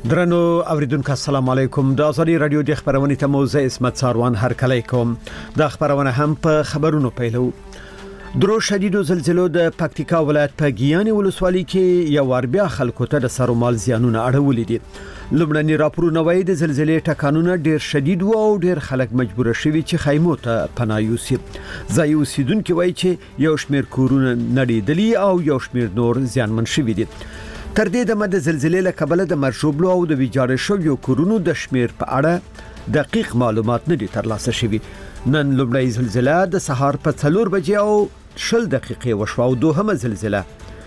درنو اوریدونکو السلام علیکم د ازادي رادیو د خبرونې ته موزه اسمت ساروان هر کله کوم د خبرونه هم په خبرونو پیلو درو شدیدو زلزلو د پکتیکا ولایت په ګیانې ولسوالۍ کې یو وربیا خلکو ته د سرومال زیانونه اړولې دي لومړني راپورونه وايي د زلزلې ټکانونه ډیر شدید وو او ډیر خلک مجبور شوي چې خیمو ته پناه یوسي ځای اوسیدونکو وايي چې یو شمیر کورونه نړیدلي او یو شمیر نور زیانمن شوي دي تر دې دمه د زلزلې له کبله د مرشوبلو او د ویجاړ شویو کورونو د شمیر په اړه دقیق معلومات نه دي ترلاسه شوي نن لومړی زلزلہ د سهار په 4 بجې او 10 دقیقې وشوه او دوهمه زلزلہ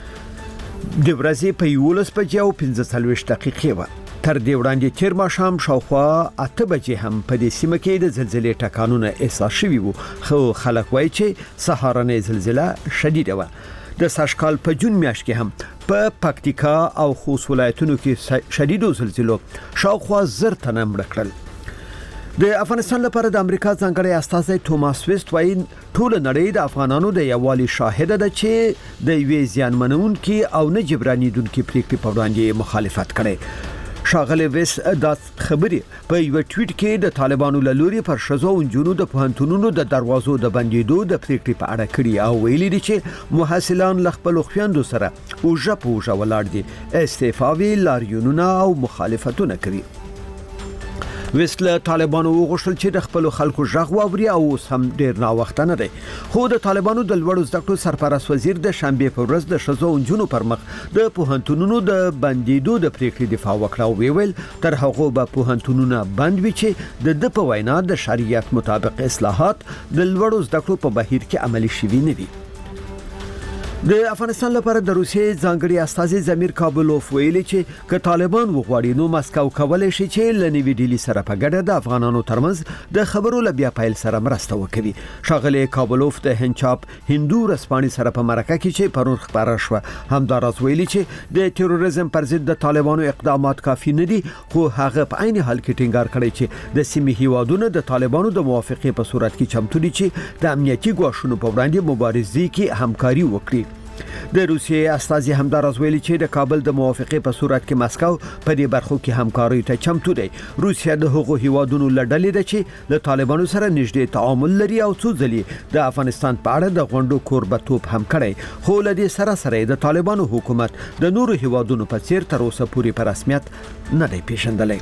د ورځې په 11 بجې او 45 دقیقې و تر دې وړاندې تیر ماښام شاوخوا 8 بجې هم په دې سیمه کې د زلزلې ټکانونه احساس شوي وو خو خلک وایي چې سهارنۍ زلزلہ شدیده و د ساشکال په جون میاشت کې هم په پکتیکا او خوست ولایتونو کې شدیدو زلزلو شاوخوا 1000 تنه مړه کړل د افغانستان لپاره د امریکا ځانګړی استازی توماس ویست وايي ټول نړۍ د افغانانو د یووالي شاهد ده چې د وی ځانمنونکو او نه جبرانیدونکو پریکړې په وړاندې مخالفت کړي شاغله ویس د خبري په یو ټویټ کې د طالبانو لوري پر شزو انجونو د پوهنتونونو د دروازو د بندیدو د پریکړې په اړه کړي او ویلي دي چې محصلان خپل خويندو سره اوجه پوجا ولاړ دي استعفاوي لاریونونه او مخالفتونه کوي وسله طالبانو وغوښتل چې د خپل خلکو ژغ واوري او هم ډیر نا وخت نه دی خو د طالبانو د لوړو زده کړو سرپرست وزیر د شنبه په ورځ د شزو انجونو پر مخ د پوهنتونونو د بندیدو د پریکړې دفاع وکړه او ویل تر هغه به پوهنتونونه بند وي چې د په وینا د شریعت مطابق اصلاحات د لوړو زده کړو په بهیر کې عملي شوي نه وي د افغانستان لپاره د روسیې ځانګړي استازي زمیر کابلوف ویلي چې ک طالبان وغواړي نو مسکو کولای شي چې لنوي ډیلی سره په ګډه د افغانانو ترمنځ د خبرو لبیا پایل سره مرسته وکړي شاغله کابلوف د هنچاپ هندو رسپاني سره په مرکه کې چې پرون خبره شو همدارس ویلي چې د تروریزم پر ضد د طالبانو اقدامات کافي نه دي خو هغه په عین حال کې ټینګار کړی چې د سیمې هیوادونو د طالبانو د موافقه په صورت کې چمتو دي چې د امنیتي ګواښونو په وړاندې مبارزې کې همکاري وکړي د روسیې استازي همدارز ویلي چې د کابل د موافقه په صورت کې مسکو په دې برخو کې همکاري ته چمتو دی روسیا د حقوقو هیوادونو لړلې ده چې د طالبانو سره نږدې تعامل لري او څو ځلې د افغانستان په اړه د غونډو کوربتوب هم کړی خو له دې سره د طالبانو حکومت د نورو هیوادونو په څیر تر اوسه پورې په رسمیت نه دی پیژندلی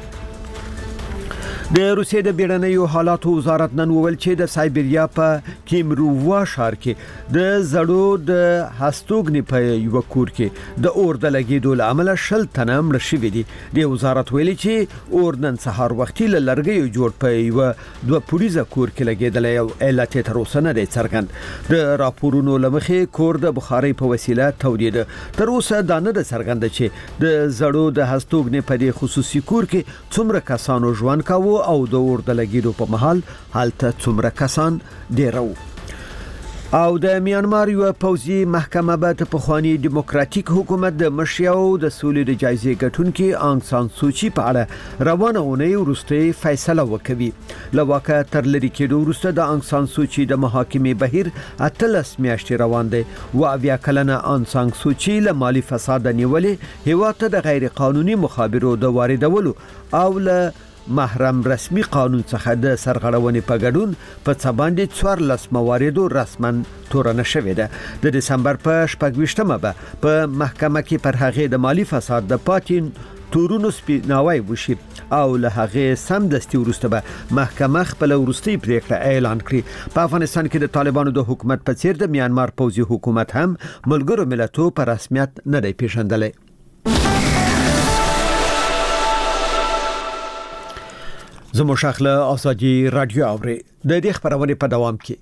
د روسیې د بیړنیو حالاتو وزارت نن وویل چې د سایبریا په کیمرووا ښار کې د زړو د هستوګنې په یو کور کې د اور د لګیدو لامل شل تنه مړ شوي دي د وزارت ویلي چې اور نن سهار وختي لرګي جوړ په یو دوه پولیسه کور کې لګیدل او علت تر اوسه نه دی څرګند د راپورونو لمخې کور د بخاري په وسیله تولید تر اوسه دا نه څرګند چې د زړو د هستوګنې په دې خصوصي کور کې څومره کسانو ژوند کاوه او د اور د لګیدو په محل حالت څومره کسان ډیرو او د میانمار یو پوځي محکمه به د پخوانی دیموکراتیک حکومت د مشیاو د سولې د جایزې ګټونکو آنګ سان سوچي په اړه روانه اونۍ وروسته فیصله وکړي لواکه تر لری کېدو وروسته د آنګ سان سوچي د محاکمې بهیر 18 میاشتې روان دی او بیا کلنه آنګ سان سوچي له مالی فساد نیولې هیواد ته د غیر قانوني مخابرو د واردولو او له محرم رسمي قانون څخه د سرغړونې په ګډون په څه باندې 14 مواردو رسما تورنه شوې ده د دسمبر په 28مه به په محکمه کې پر هغه د مالی فساد د پاتین تورونو سپیناوی وشي او له هغه سمدستي وروسته به محکمه خپل وروستي پریکړه اعلان کړي په افغانستان کې د طالبانو د حکومت په څیر د میانمار پوځي حکومت هم ملګرو ملتونو په رسمیت نه دی پیژندلی زمو شاخله ازادي رادیو اوري د دې خبرونه په دوام کې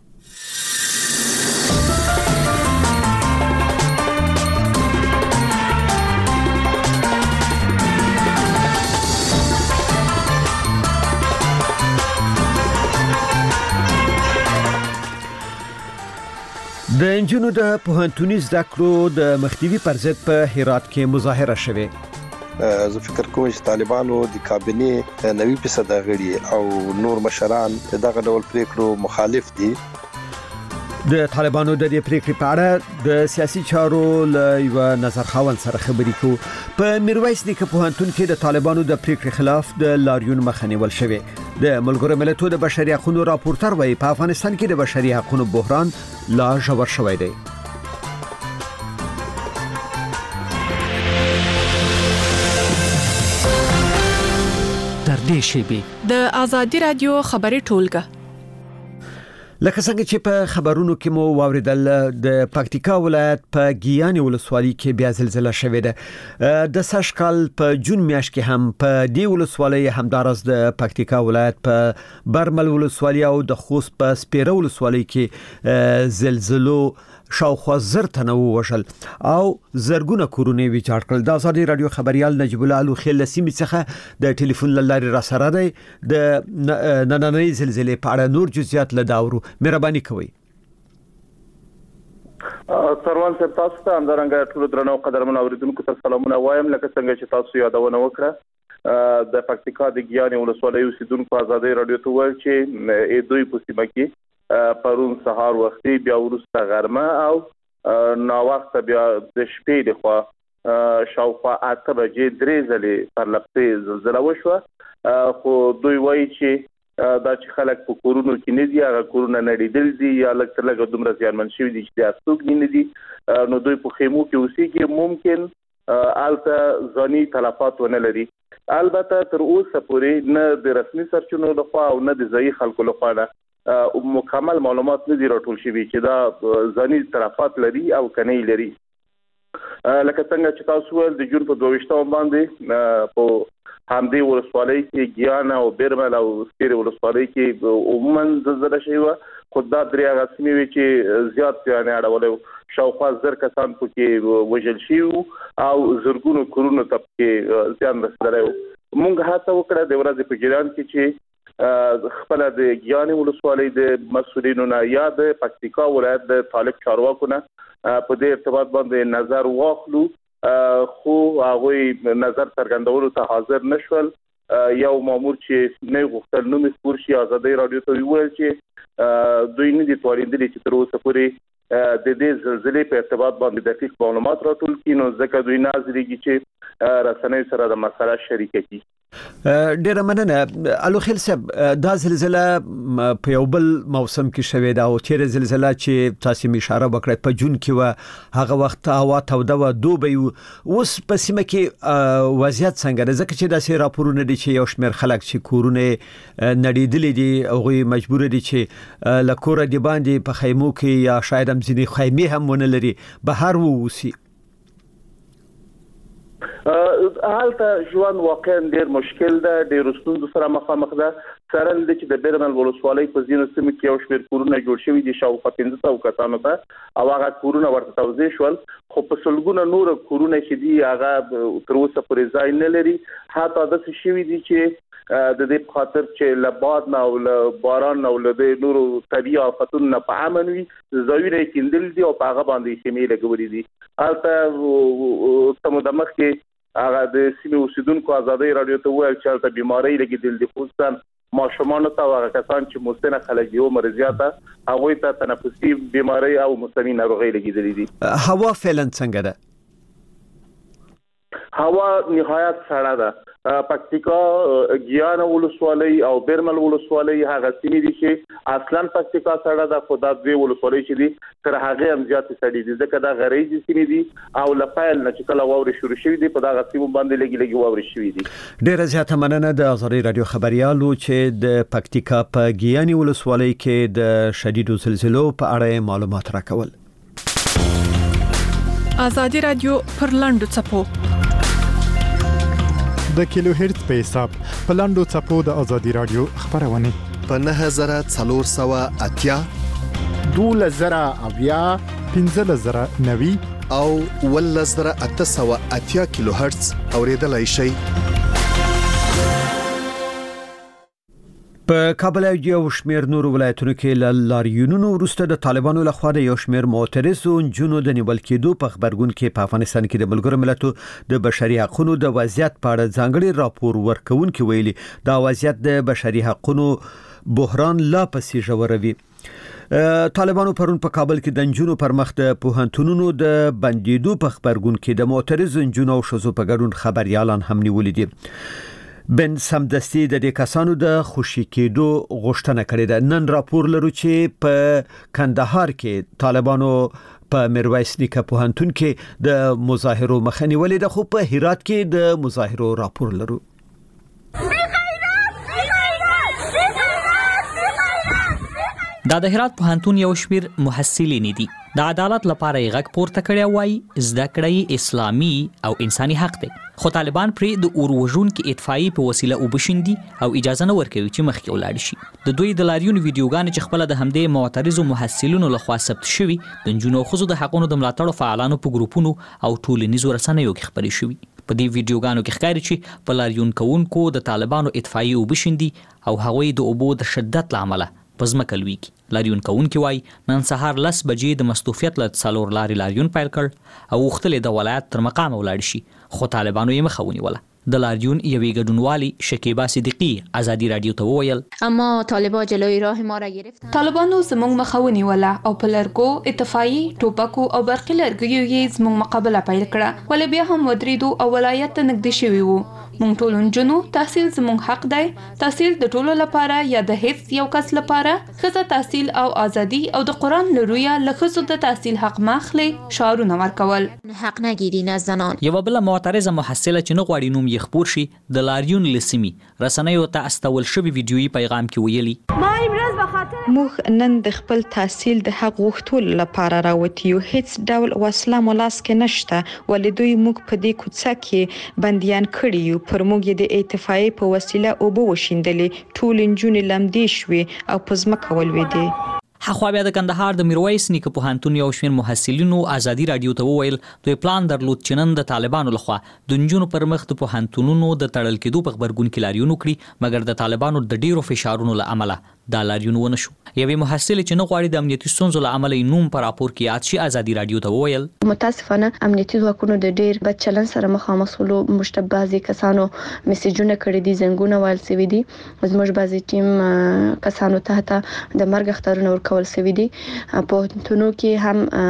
د انجونو د پوهنتوني زده کړو د مخنیوي پر ضد په هرات کې مظاهره شوه زه فکر کوم چې طالبانو د کابینې 90% غړي او نور مشران دغه ډول پریکړو مخالف دي د طالبانو د دې پریکړې په اړه د سیاسي چارو له یو نظر خاوند سره خبرې کوو. په میرویس نیکه پوهنتون کې د طالبانو د پریکړې خلاف د لاریون مخه نیول شوې. د ملګرو ملتونو د بشري حقوقو راپورټر وايي په افغانستان کې د بشري حقوقو بحران لا ژور شوی دی. تر دې شی د آزادي رادیو خبري ټولګه لکه څنګه چې په خبرونو کې مو واوریدل د پکتیکا ولایت په ګیانې ولسوالۍ کې بیا زلزلہ شوې ده. د سشکال په جون میاشت کې هم په دې ولسوالۍ همدارس د پکتیکا ولایت په برمل ولسوالۍ او د خوست په سپیره ولسوالۍ کې زلزلو شاوخوا زر تنه وشل او زرګونه کورونه ویجاړ کړل. د آزادي رادیو خبريال نجیب الله الوخیل لسیمې څخه د ټلیفون لارې را سره دی. د نننۍ زلزلې په اړه نور جزئیات لداورو. مهرباني کوئ. سروان صاحب تاسو ته اندرنګ ټول درنو قدرمن اوریدونکو ته سلامونه وایم. لکه څنګه چې تاسو یادونه وکړه د پکتیکا د ګیانې ولسوالۍ اوسیدونکو آزادي رادیو ته ویل چې دوی په سیمه کې پرون سهار وختي بیا ورسته غرمه او نا وخت بیا د شپې د خوا شاوخوا 8 بجې درې ځلې پر لپسې زلزلہ وشوه. خو دوی وایي چې دا چې خلک په کورونو کې نه دي هغه کورونه نړیدل دي یا لکه لږ دومره زیانمن شوي دي چې تاسو کې نه دي نو دوی په خیمو کې اوسېږي. ممکن البته ځاني تلفات ونه لري. البته تر اوسه پورې نه د رسمي سرچینو لخوا او نه د ځایي خلکو لخوا مکمل معلومات نه دي راټول شوي چې دا ځاني تلفات لري او کني لري. لکه څنګه چې تاسو ول د جون په 22 باندې په همدې ولسوالۍ کې ګیان او برمل او سپیره ولسوالۍ کې عموما زلزلہ شوه. خو دا درې هغه سیمې وي چې زیات یعنی اړولې شاوخوا زر کسان پکې وژل شي او زرګونو کورونو ته پکې زیان رسیدلی. موږ هڅه وکړه د ورځې په جریان کې چې خپل د ګیانې ولسوالۍ د مسؤلینو نه یا د پکتیکا ولایت د طالب چارواکو نه په دې ارتباط باندې نظر واخلو. خو هغه نظر څرګندولو ته حاضر نشول. یو مامور چې نه غوښتل نو مخور شي آزادي رادیو ته ویل چې دوی نه دي توانیدلي چې تر اوسه پورې د دې زلزلې په ارتباط باندې دقیق معلومات راټول کړي. نو ځکه دوی ناظریږي چې رسنۍ سره د مسله شریک کړي. ډیره مننه الوخیل صاحب. دا زلزلہ په یو بل موسم کې شوې ده او تیر زلزلہ چې تاسو می اشاره وکړه په جون کې و هغه وخت هوا توده و دوبه اوس په سیمه کې وضعیت څنګه ده؟ ځکه چې داسې راپورونه دي چې یو شمېر خلک چې کورونه نړیدلې دي او مجبور دي چې لکوره دی باندې په خیمو کې یا شاید هم ځینې خیمې هم ونه لري بهر ووسی. حالته ژوند واقعا ډیر مشکل ده. ډیر ستونزو سره مخامخ ده. سره د چې د برمل ولسوالۍ په ځینو سیمو کې یو شمېر کورونه جوړ شوي دي شاوخوا 1500 کسانو ته او هغه کورونه ورته توزیع شول. خو په سلګونه نور کورونه چې دي هغه تر اوسه پورې ځای نه لري. حتی د څه شوي دي چې د دې په خاطر چې لباد نه او باران او د نورو طبيعي آفتونو په امن وي ځایونه کېندل دي او په هغه باندې شمیل لګولې دي. البته تمدمخ کې هغه د سیمې اوسیدونکو آزادي رادیو ته وایي چې البته بیماری لګیدل دي خصوصا ماشومان ته هغه کسان چې مستنه خلک یو مرزياته هغه ته تنفسي بیماری او مستمر ناروغي لګیدل دي. هوا فعلا څنګه ده؟ هوا نهایت سړه ده. پکتیکا ګیان ولسوالۍ او برمل ولسوالۍ هغه سیمې دي چې اصلا پکتیکا سړه ده. خو دا دوی ولسوالۍ چې دي تر هغه هم زیات سړې دي ځکه دا غریزي سیمې دي او لپایل نه چې کله واوري شروع شوي دي په دا غسیمو باندې لګي واوري شوي دي. ډیره زیاته مننه د آزادي رادیو خبريالو چې د پکتیکا په ګیان ولسوالۍ کې د شدیدو زلزلو په اړه معلومات راکول. آزادي رادیو پر لاندو چپو د کیلو هرتز په حساب په لاندو چپو د آزادي رادیو خبرونه په 9480 2000 1590 او 1880 کیلو هرتز اوریدلای شئ. په کابل او یو شمېر نور ولایتونو کې لاریونونو وروسته د طالبانو لخوا د یو شمېر معترضو جنونو د نیول کېدو په خبرګون کې په افغانستان کې د ملګرو ملتونو د بشري حقوقو د وضعیت په اړه ځانګړي راپور ورکونکي ویلي دا وضعیت د بشري حقوقو بحران لا پسې ژوروي. طالبانو پرون په کابل کې د نجونو پر مخ د پوهنتونونو د بندیدو په خبرګون کې د معترض نجونو او شذو په ګډون خبريالان هم نیولې دي. بن سمدستي د دې کسانو د خوشي کېدو غوښتنه کړې ده. نن راپور لرو چې په کندهار کې طالبانو په میرویس نیکه پوهنتون کې د مظاهرو مخه نیولې ده، خو په هرات کې د مظاهرو راپور لرو. دا د هرات پوهنتون یو شمیر محصلین دي. د عدالت لپاره یې غږ پورته کړی وای زده کړې اسلامي او انساني حق دی، خو طالبان پرې د اوروژون کې اطفائي په وسیله وبشندي او اجازه نه ورکوي چې مخکې ولاړ شي. د دوی د لاریون ویډیوګان چې خپل د همدې معترضو محصلینو لخوا ثبت شوي د نجونو خزو د حقونو د ملاتړ فعالانو په ګروپونو او ټولنیزو رسنیو کې خبرې شوي. په دې ویډیوګانو کې ښکاري چې په لاریون کوونکو د طالبانو اطفائي وبشندي او هغوی د اوبو د شدت لامل پزمکه لويږي. لاریون کوونکی وای نن سهار 10 بجې د مستوفیت له څلور لاري لاریون پیل کړ او وختلې د ولایت تر مقام ولاړ شي، خو طالبانو یې مخاوني ولا. د لاریون یوې ګډونوالي شکیبا صدیقی ازادي رادیو ته وویل اما طالبان جلوی راه ما را گرفتن. طالبانو زموږ مخاوني ولا او په لرګو اتفاقي ټوپکو او برقي لرګیو یې زموږ مقابله پیل کړه، ولې بیا هم ودریدو او ولایت ته نږدې شوي وو. مونږ ټول نجونو تحصیل زموږ حق دی، تحصیل د ټولو لپاره یا د هیڅ یو کس لپاره. ښځه تحصیل او ازادي او د قرآن لرویا له ښځو د تحصیل حق ماخلي شعارونه ورکول. حق نگیرین از زنان. یو بل معترضه محصله چې نه غواړي نوم یې خپور شي د لاریون لسمی رسنیو ته استول شوی ویډیویي پیغام کې ویلي موږ نن د خپل تحصیل د حق غوښتلو لپاره راوتیو، هیڅ ډول وسله ملاس کې نشته، ولې دوی موږ په دې کوڅه کې بنديان کړي یو. پر موږ د اتفاقي په وسیله اوبو وشیندلې، ټول نجونې لمدې شوې او په ځمکه ولوېدې. خو بیا د کندهار د میرویس نیکه پوهنتون یو شمېر محصلینو ازادي رادیو ته وویل دوی پلان درلود چې نن د طالبانو لخوا د نجونو پر مخ د پوهنتونونو د تړل کېدو په خبرګون کې لاریون وکړي، مګر د طالبانو د ډیرو فشارونو له امله دا لاریون ونه شو. یوې محصله چې نه غواړي د امنیتي ستونزو له امله نوم پر راپور کې یاد شي ازادي رادیو ته وویل متاسفانه امنیتي ځواکونو د ډیر بد چلن سره مخامخ سولو. مشته بعضی کسانو میسجونه کړي دي، زنګونه وایل سوي دي، زموږ بعضی ټیم کسانو ته د مرګ اختارونه ورکول سوي دي. په پوهنتونو کې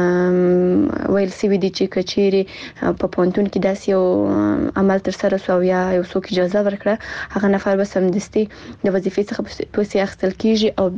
هم ویل سوي دي چې کچيري په پوهنتون کې داسې یو عمل تر سره سو یا یو څوک اجازه ورکړه هغه نفر به سمدستي د وظیفې څخه پیسې اخیستل کیږي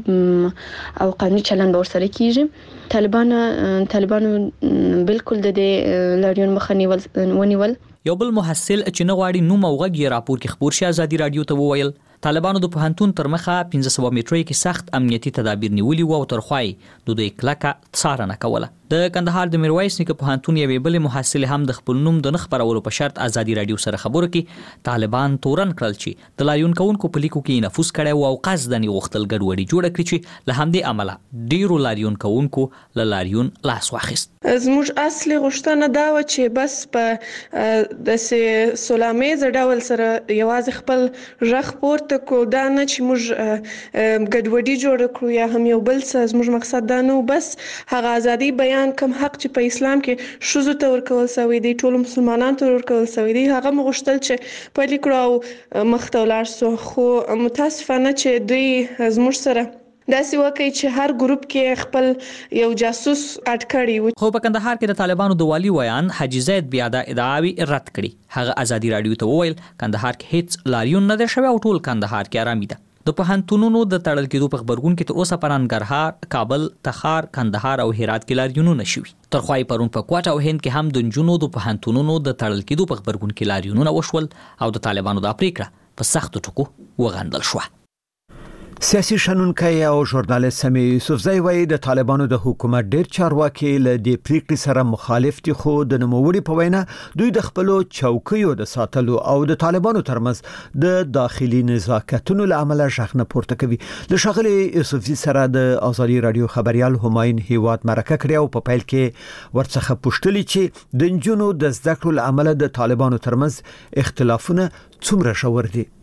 او قانوني چلن به ورسره کیږي. طالبانو بالکل د دې لاریون مخه ونیول. یو بل محصل چې نه غواړي نوم او غږ یې راپور کې خبر شي ازادي رادیو ته وویل طالبانو د پوهنتون تر مخه 1500 مترو کې سخت امنیتي تدابیر نیولي وو او تر خوای د دوی کلکه څارنه کوله. د کندهار د میرویس نیکه پوهنتون یوې بل محصل هم د خپل نوم د نخبرولو په شرط ازادي رادیو سره خبرو کې طالبان تورن کړل چې د لاریون کوونکو په لیکو کې نفوذ کړي او قصدن غوښتل ګډوډي جوړه کړي چې له همدې عمله ډیرو لاریون کوونکو له لاریون لاس واخیست. زموږ اصلي غوښتنه دا و چې بس په د سولاميز ډول سره یوازې خپل رخ پورته کو، دا نه چې موږ ګډوډي جوړ کړو یا هم یو بل څه. زموږ مقصد دا نه، بس هغه ازادي بیان کوم حق چې په اسلام کې شذو ته ورکول شوی دی، ټول مسلمانانو ته ورکول شوی دی، هغه مغشتل چې په لیکړو او مختولار سو. خو متاسفانه چې دوی زموږ سره داسې وکړي چې هر ګروپ کې خپل یو جاسوس اټ کړي و. خو په کندهار کې د طالبانو د والی ویان حاجی زید بیا د ادعاوی رد کړي. هغه ازادي رادیو ته وویل کندهار کې هیڅ لاریون نه دی شوی او ټول کندهار کې آرامي ده. د پوهنتونونو د تړل کېدو په خبرګون کې تر اوسه پران ننګرهار، کابل، تخار، کندهار او هرات کې لاریونونه شوي. تر خوای پرون په کوټه او هند کې هم د نجونو د پوهنتونونو د تړل کېدو په خبرګون کې لاریونونه وشول او د طالبانو د پریکړه په سختو ټکو وغندل شو. سیاسي شنونکی او ژورنالیست سمي یوسفزئی وایي د طالبانو د حکومت ډېر چارواکي له دې پریکړې سره مخالف دي، خو د نوموړي په وینا دوی د خپل چوکیو د ساتلو او د طالبانو ترمنځ د داخلي نزاکتونو له امله ژغ نه پورته کوي. د ښاغلي یوسفزئی سره د ازادي رادیو خبريال هماین هیواد مرکه کړی او په پیل کې ورڅخه پوښتلي چې د نجونو د زده کړو له امله د طالبانو ترمنځ اختلافونه څومره ژور دي.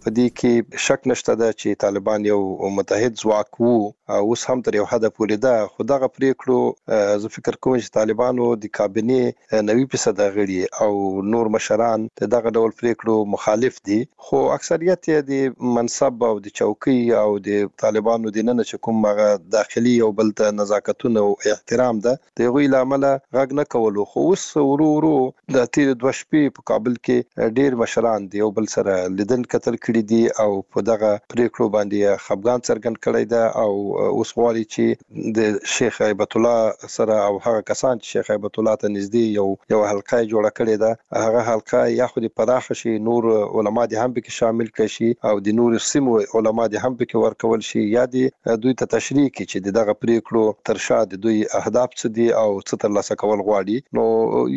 په دې کې شک نشته ده چې طالبان یو متحد ځواک وو او اوس هم تر یو حد پورې ده. خو دغه پریکړو زه فکر کوم چې طالبانو د کابینې 90% غړي او نور مشران دغه ډول پریکړو مخالف دي، خو اکثریت یې د منصب او د چوکۍ او د طالبانو د نن چې کوم هغه داخلي او بل ته نزاکتونه او احترام ده د غوی لامل غږ نه کولو. خو اوس ورو د تیر 2 شپې په کابل کې ډیر مشران دي او بل سره لیدن کتل کړي دي او په دغه پریکړو باندې خفګان څرګند کړی ده او اوس غواړي چې د شیخ هیبت الله سره او هغه کسان چې شیخ هیبت الله ته نږدې یو حلقه جوړه کړې ده، هغه حلقه یا خو د پراخ شي، نور علما دي هم پکې شامل کړي شي او د نور سیمو علما دي هم پکې ورکول شي، یا د دوی ته تشریح کړي چې دغه پریکړو تر شا د دوی اهداف څه دي او څه ترلاسه کول غواړي. نو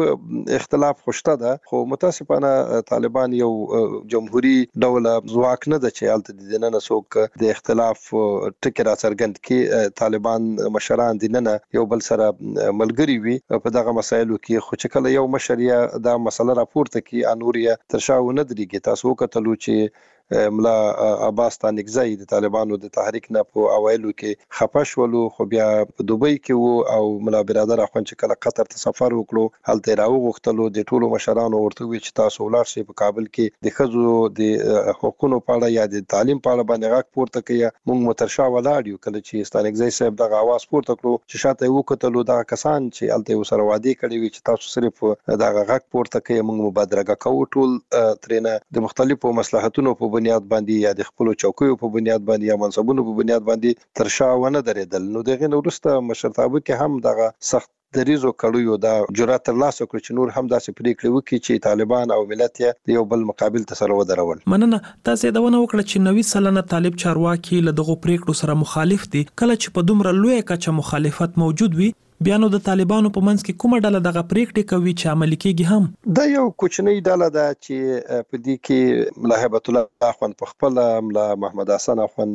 یو اختلاف خوشته ده، خو متاسفانه طالبان یو جمهوریت ډول ځواک نه ده چې الته د نن څوک د اختلاف ټکی را څرګند کړي. طالبان مشران د نن یو بل سره ملګری وي په دغه مسایلو کې، خو چې کله یو مشریا دا مسله راپورته کړي انوریا تر شا ونه درېږي. تاسو وکتلو چې ملا عباس تانکزی د طالبانو د تحریک نه په اوایلو کې خپش ولو، خو بیا په دوبۍ کې وو او ملا برادر اخوان چې کله قطر ته سفر وکړو هلته راوغختلو د ټولو مشرانو ورته وی چې تاسو ولر شي په کابل کې د خزو د حقوقو په اړه یا د تعلیم په اړه باندې غږ پورته کړي. موږ مترشا ولاړ یو کله چې تانکزی صاحب دغه आवाज پورته کړو چې شاته وکتلو دا کسان چې الته وسره وادي کړي وي چې تاسو صرف دغه غږ پورته کړي، موږ مبادره کوو ټول ترنه د مختلفو مصلحتونو په بنیاد باندې یا د خپل چوکیو په بنیاد باندې یا منصبونو په بنیاد باندې تر شا ونه درېدل. نو دغه وروسته مشرتابه کې هم دغه سخت دریزو کړیو دا جرأت ترلاسه کړ چې نور هم داسې پریکړې وکړي چې طالبان او ملت یې یو بل مقابل ته سره ودرول. مننه. تاسو دا ونه وکړه چې 90 سلنه طالب چارواکي له دغه پریکړو سره مخالف دي. کله چې په دومره لوی کچه مخالفت موجود وي، بیا نو د طالبانو په منځ کې کومه ډله دغه پریکړې کوي چې عملي کیږي؟ هم دا یو کوچنی ډله ده چې په دې کې ملا هیبت الله اخوان په خپل ملا محمد حسن اخوان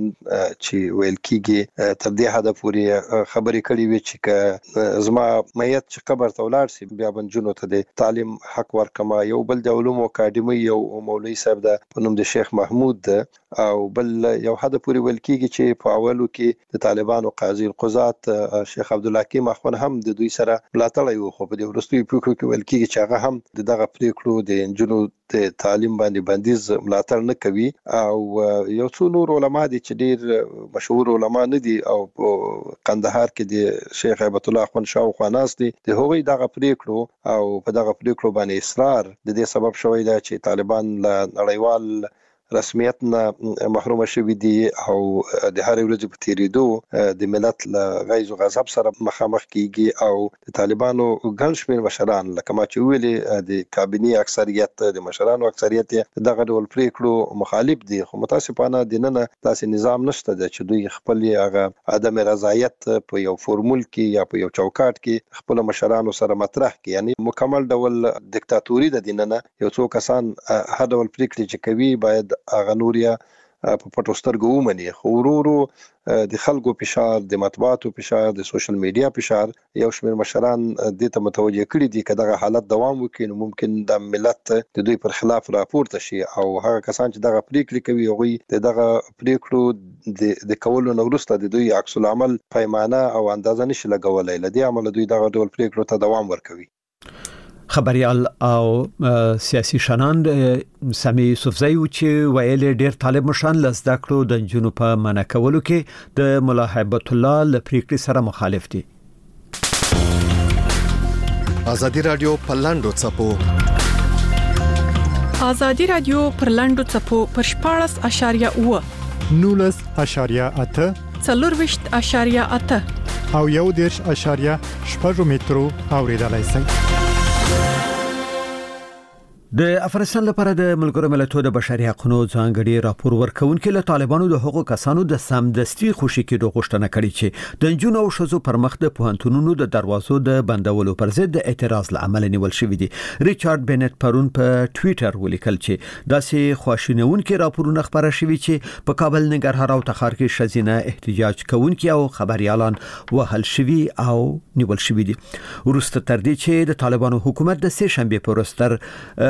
چې ویل کیږي تر دې حد پورې خبرې کړې وي چې زما میت چې قبر ته ولاړ شي بیا بنجونو ته د تعلیم حق ورکما. یو بل د علومو اکاډمي یو مولوی صاحب ده په نوم د شیخ محمود ده او بل یو حد پورې ویل کیږي چې په اولو کې د طالبانو قاضي القضات شیخ عبد الحکیم اخوان هم د دوی سره ملاتړ یو، خو په دې ورستوي پریکړو کې ویل کیږي چې هغه هم دغه پریکړو د انجونو د تعلیم باندې بندیز ملاتړ نه کوي. او یو څو نور علما دي چې ډیر مشهور علما نه دي او قندهار کې د شیخ هیبت الله اخوان شاوخوا ناس دي، د هغوی دغه پریکړو او په دغه پریکړو باندې اصرار د دې سبب شوی دی چې طالبان له نړیوال رسمیت نه محروم شوي دي او د هر ورځې په تیریدو د ملت له غیظ او غضب سره مخامخ کیږي او د طالبانو ګڼ شمېر مشران لکه ما چې ویلي د کابینې اکثریت د مشرانو اکثریت دغه ډول پریکړو مخالف دي. خو متاسفانه د نن داسې نظام نشته چې دوی خپل هغه عدم رضایت په یو فورمول کې یا په یو چوکاټ کې خپل مشرانو سره مطرح کړي. یعنی مکمل ډول دیکتاتوري د دیننه یو څو کسان هر ډول پریکړې چې کوي باید اغه نوریا په پټو سترګو ومني. خو ورو د خلکو فشار، د مطبوعاتو فشار، د سوشل میډیا فشار یو شمېر مشران د ته متوجه کړي دي چې دغه حالت دوام وکړي نو ممکن د ملت د دوی پر خلاف راپورته شي او هغه کسان چې دغه پریکړې کوي هغه دغه پریکړو د کولو نو وروسته د دوی عکس العمل پیمانه او اندازه نشي لګولای. لدی عمل دوی دغه ډول پریکړو ته دوام ورکوي. خبريال او سیاسي شناند سامي يوسفزي چې ویل ډېر طالب مشان لزدا کړو د جنو په منع کولو کې د ملا هیبت الله لپریکړې سره مخالف دي. ازادي رادیو پلاندو چپو ازادي رادیو پرلاندو چپو پر 14.8 19.8 40.8 او 1.8 مترو اوریدلای شئ. د افغانستان لپاره د ملګرو ملتونو د بشري حقوقو ځانګړي راپور ورکونکي له طالبانو د حقوقو کسانو د سمدستي خوشي کېدو غوښتنه کړې چې د جنونو او شذو پر مخ د پوهنتونونو د دروازو د بندولو پر ضد د اعتراض لامل نیول شوې دي. ریچارډ بنت پرون په ټوئیټر ولیکل چې داسې خواشینونکي راپورونه خبره شوي چې په کابل، ننګرهار او تخار کې شذینه احتجاج کوونکي او خبريالان وهل شوي او نیول شوي دي. ورسته تر دې چې د طالبانو حکومت د سه شنبه پر ورځ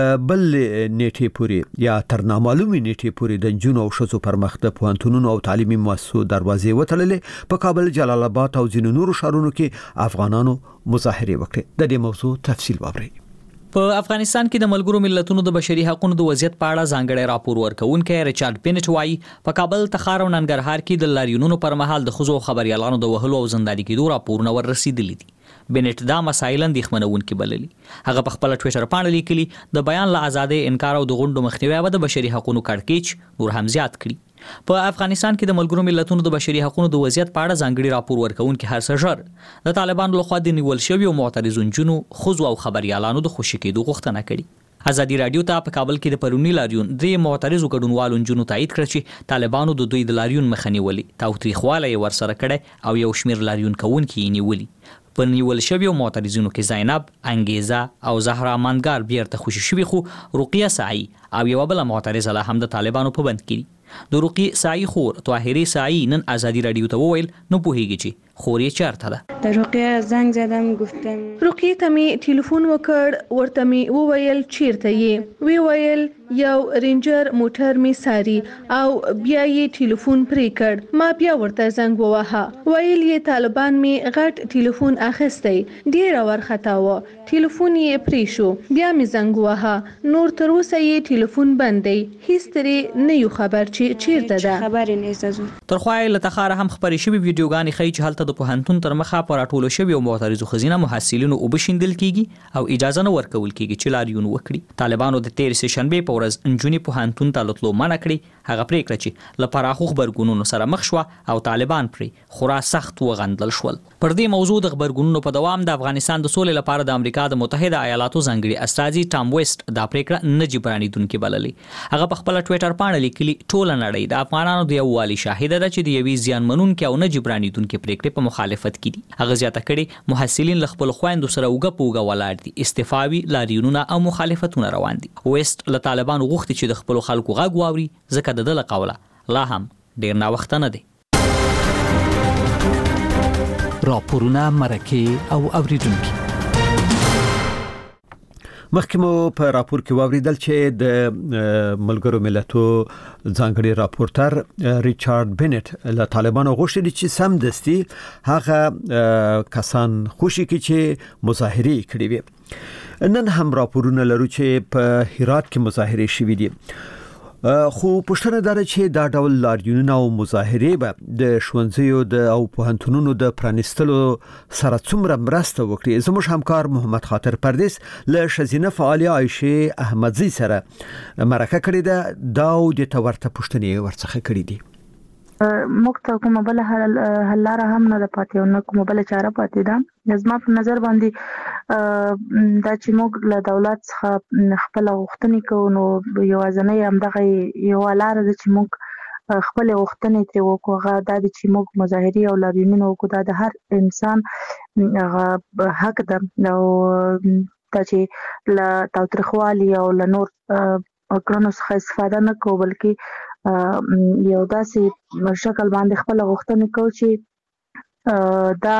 بل نیټه پوري یا تر نامعلومه نیټه پوري د جنونو او شذو پر مخ د پوهنتونونو او تعلیمي مؤسسو دروازې وتړلې. په کابل، جلال آباد او ځینو نورو ښارونو کې افغانانو مظاهره وکړه. د دې موضوع تفصیل واورئ. په افغانستان کې د ملګرو ملتونو د بشري حقوقو د وضعیت په اړه ځانګړی راپور ورکوونکی ریچارډ بینټ وایي په کابل، تخار او ننګرهار کې د لاریونونو پر مهال د ښځو خبريالانو د وهلو او زنداني کېدو راپورونه ورسېدلي دي. بینټ دا مسایل اندېښمنونکي بللي. هغه په خپل ټویټر باندې لیکلي د بیان له ازادۍ انکار او د غونډو مخنیوي به د بشري حقوقو کړکېچ نور هم زیات کړي. په افغانستان کې د ملګرو ملتونو د بشري حقوقو د وضعیت په اړه ځانګړي راپور ورکوونکي هر څه ژر د طالبانو لخوا د نیول شویو معترضو نجونو، ښځو او خبريالانو د خوشي کېدو غوښتنه کړې. ازادي رادیو ته په کابل کې د پرونی لاریون د معترضو ګډونوالو نجونو تایید کړ چې طالبانو د دوی د لاریون مخه نیولې، تاوتریخواله یې ورسره کړی او یو شمیر لاریون کوونکي یې نیولي. په نیول شویو معترضینو کې زینب، انګیزه او زهرا مندګار بیرته خوشي شوي، خو رقیه سعی او یو بل معترضه لا هم د طالبانو په بند کې. د رقیه سعی خور طاهری سعی نن ازادي رادیو ته وویل نو پوهیږي چې خورې چارته ده. د رقیه زنګ زدم، گفتم رقیه ته می ټلیفون وکړ، ورته می وویل چیرته یې؟ وی ویل یو رینجر موټر می ساري او بیا یې ټلیفون پرې کړ. ما بیا ورته زنګ وواهه، ویل یې طالبان می غټ ټلیفون اخیستی، ډیر ورختا و، ټلیفون یې پرې شو. بیا می زنګ وواهه، نور تر اوسه یې ټلیفون بند دی، هیڅ ترې نه یو خبر چې چیرته ده. خبر نه. ترخوای له تخاره هم خبرې شوی ویډیوګانې ښیي چې هلته د پوهنتون تر مخه پر راټولو شوی او معترضو خزینه محصلینو وبشیندل کیږي او اجازه نه ورکول کیږي چې لاریون وکړي. طالبانو د 13 شنبه په ورځ انجونی پوهنتون ته لټلو منع کړی. هغه پریکړه چې له پراخو خبرګونونو سره مخ شو او طالبان پرې خورا سخت وغندل شول. پر دې موضوع د خبرګونونو په دوام د افغانستان د سولې لپاره د امریکا د متحده ایالاتو ځانګړي استازي ټام ویسټ دا پریکړه نه جبرانیدونکې بللې. هغه په خپل ټویټر باندې لیکلي ټول نړۍ د افغانانو د یووالي شاهده ده چې د یوې زیانمنونکې او نه جبرانیدونکې پریکړې په مخالفت کې دي. هغه زیاته کړي محصلین له خپل خويندو سره وګه پوګه ولاړ دي، استفاوي لاریونونه او مخالفتونه روان دي. ویسټ له طالبانو غوښتي چې د خپل خلکو غږ واوري، ځکه د دله قوله لا هم ډیر نا وخت نه دي. راپورونه، مرکه او اوریدونکو. مخکې مو په راپور کې واوریدل چې د ملګرو ملتو ځانګړي راپورټر ریچارډ بینټ له طالبانو غوښتي چې سم دستي هغه کسان خوشي کی چې مظاهره کړي وي. نن هم راپورونه لرو چې په هرات کې مظاهره شوې دي، خو پښتنه دار چې دا ډول لاریونونه او مظاهره به د شونځیو د او پوهنتونونو د پرانستلو سره څومره مرسته وکړي. زموږ همکار محمد خاطر پردیس له شزینه فعال عائشه احمدزی سره مرکه کړې ده، دا او د تورته پښتنې ورڅخه کړې دي. مکته کومه بل حل لاره هم نه پاتې او نه کومه بل چاره پاتې ده. زما په نظر باندې دا چې موږ له دولت څخه خپل غوښتنې کوو، نو یوازینۍ همدغه یو لاره ده چې موږ خپل غوښتنې ترې وکړو. هغه دا ده چې موږ مظاهرې او لاریونونه وکړو. دا د هر انسان حق ده او دا چې له تاوتریخوالي او له نور کړنو څخه استفاده نه کوو، بلکې یو داسې شکل باندې خپل غوښتنې کوو چې دا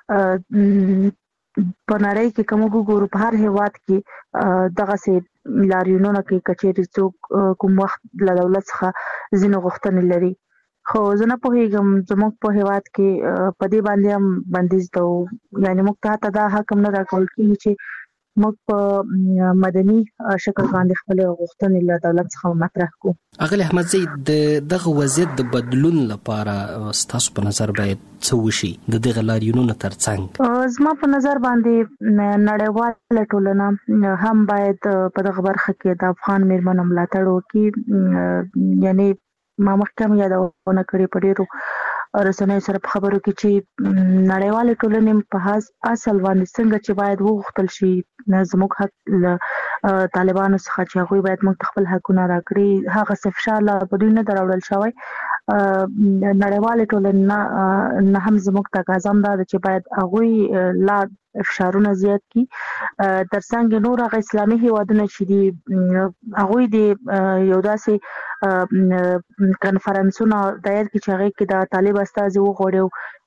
په نړۍ کې کوم وګورو په هر هیواد کې دغه سي لاریونونه کې کچېری څوک کوم وخت له دولت څخه ځینې غوښتنې لري. خو زه نه پوهیږم زموږ په هیواد کې په دې باندې هم بندیز ده، یعنی موږ ته دا حق نه راکول کیږي چې موږ په مدني شکل باندې خپل غوښتنې له دولت څخه مطرح کوو. اغلی احمدزی دغه وضعیت د بدلون لپاره ستاسو په نظر باید څه وشي د دغه لاریونونو ترڅنګ؟ زما په نظر باندې نړیواله ټولنه هم باید په دغه برخه کې د افغان میرمنو ملاتړ وکړي. یعنی ما مخکې یادونه کړې په ډیرو رسنیو سره په خبرو کې چې نړیواله ټولنه په اصل باندې څنګه چې باید وغوښتل شي زموږ حق له طالبانو څخه چې هغوی باید موږ خپل حقونه راکړي، هغه څه فشار لا په دوی نه دراوړل شوی. نړیواله ټولنه نه هم زموږ تقاضا ده چې باید هغوی لا فشارونه زیات کی. ترڅنګ نور هغه اسلامي هیوادونه چې دي هغوی د یو داسې کنفرانسونه دایر کی چې هغه کې د طالب استازي وغوړو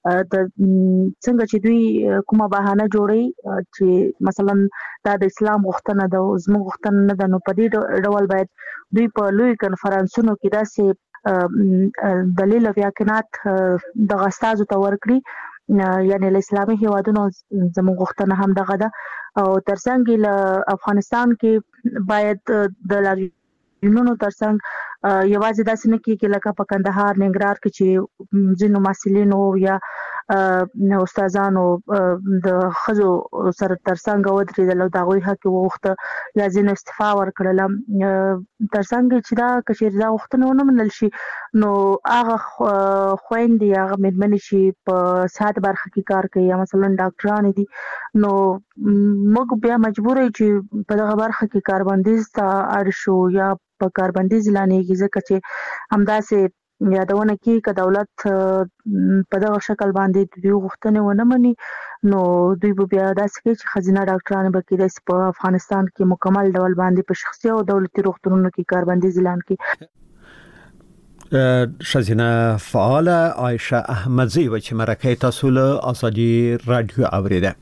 د څنګه چې دوی کومه بهانه جوړي چې مثلا دا د اسلام غوښتنه ده او زموږ غوښتنه نه ده، نو په دې ډول باید دوی په لوی کنفرانسونو کې داسې دلیل او یقینات د غستازو ته ورکړي، یعنی له اسلامي هیوادونو زموږ غوښتنه هم دغه ده. او ترڅنګ له افغانستان کې باید د لاریونونو ترڅنګ یوازې داسې نه کېږي لکه په کندهار ننګرهار کې چې ځینو محصلینو یا استادانو د خزو سره ترڅنګ ودرېدل او د هغوی حق وغوښته یا ځینو استعفا ورکړله. ترڅنګ چې دا کچېرې دا غوښتنه ونه منل شي نو هغه خویندې هغه مېرمنې چې په صحت برخه کې کار کوي یا مثلا ډاکټرانې دي، نو موږ بیا مجبور یو چې په دغه برخه کې کاربندیز ته اړ شو یا په کاربندیز لانیږي، ځکه چې همداسې یادونه کې که دولت په دغه شکل باندې دوی غوښتنې ونه مني نو دوی به بیا داسې کوي چې ښځینه ډاکټرانې به کېدای شي په افغانستان کې مکمل ډول باندې په شخصي او دولتي روغتونونو کې کاربندیز اعلان کړي. ښځینه فعاله عایشه احمدزی و چې مرکه تاسو له ازادي رادیو اوریده.